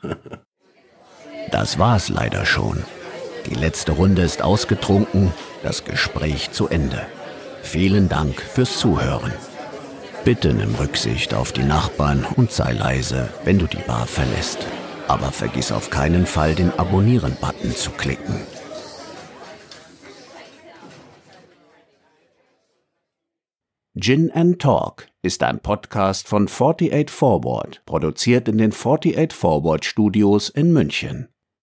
Das war's leider schon. Die letzte Runde ist ausgetrunken, das Gespräch zu Ende. Vielen Dank fürs Zuhören. Bitte nimm Rücksicht auf die Nachbarn und sei leise, wenn du die Bar verlässt. Aber vergiss auf keinen Fall, den Abonnieren-Button zu klicken. Gin and Talk ist ein Podcast von achtundvierzig Forward, produziert in den achtundvierzig Forward Studios in München.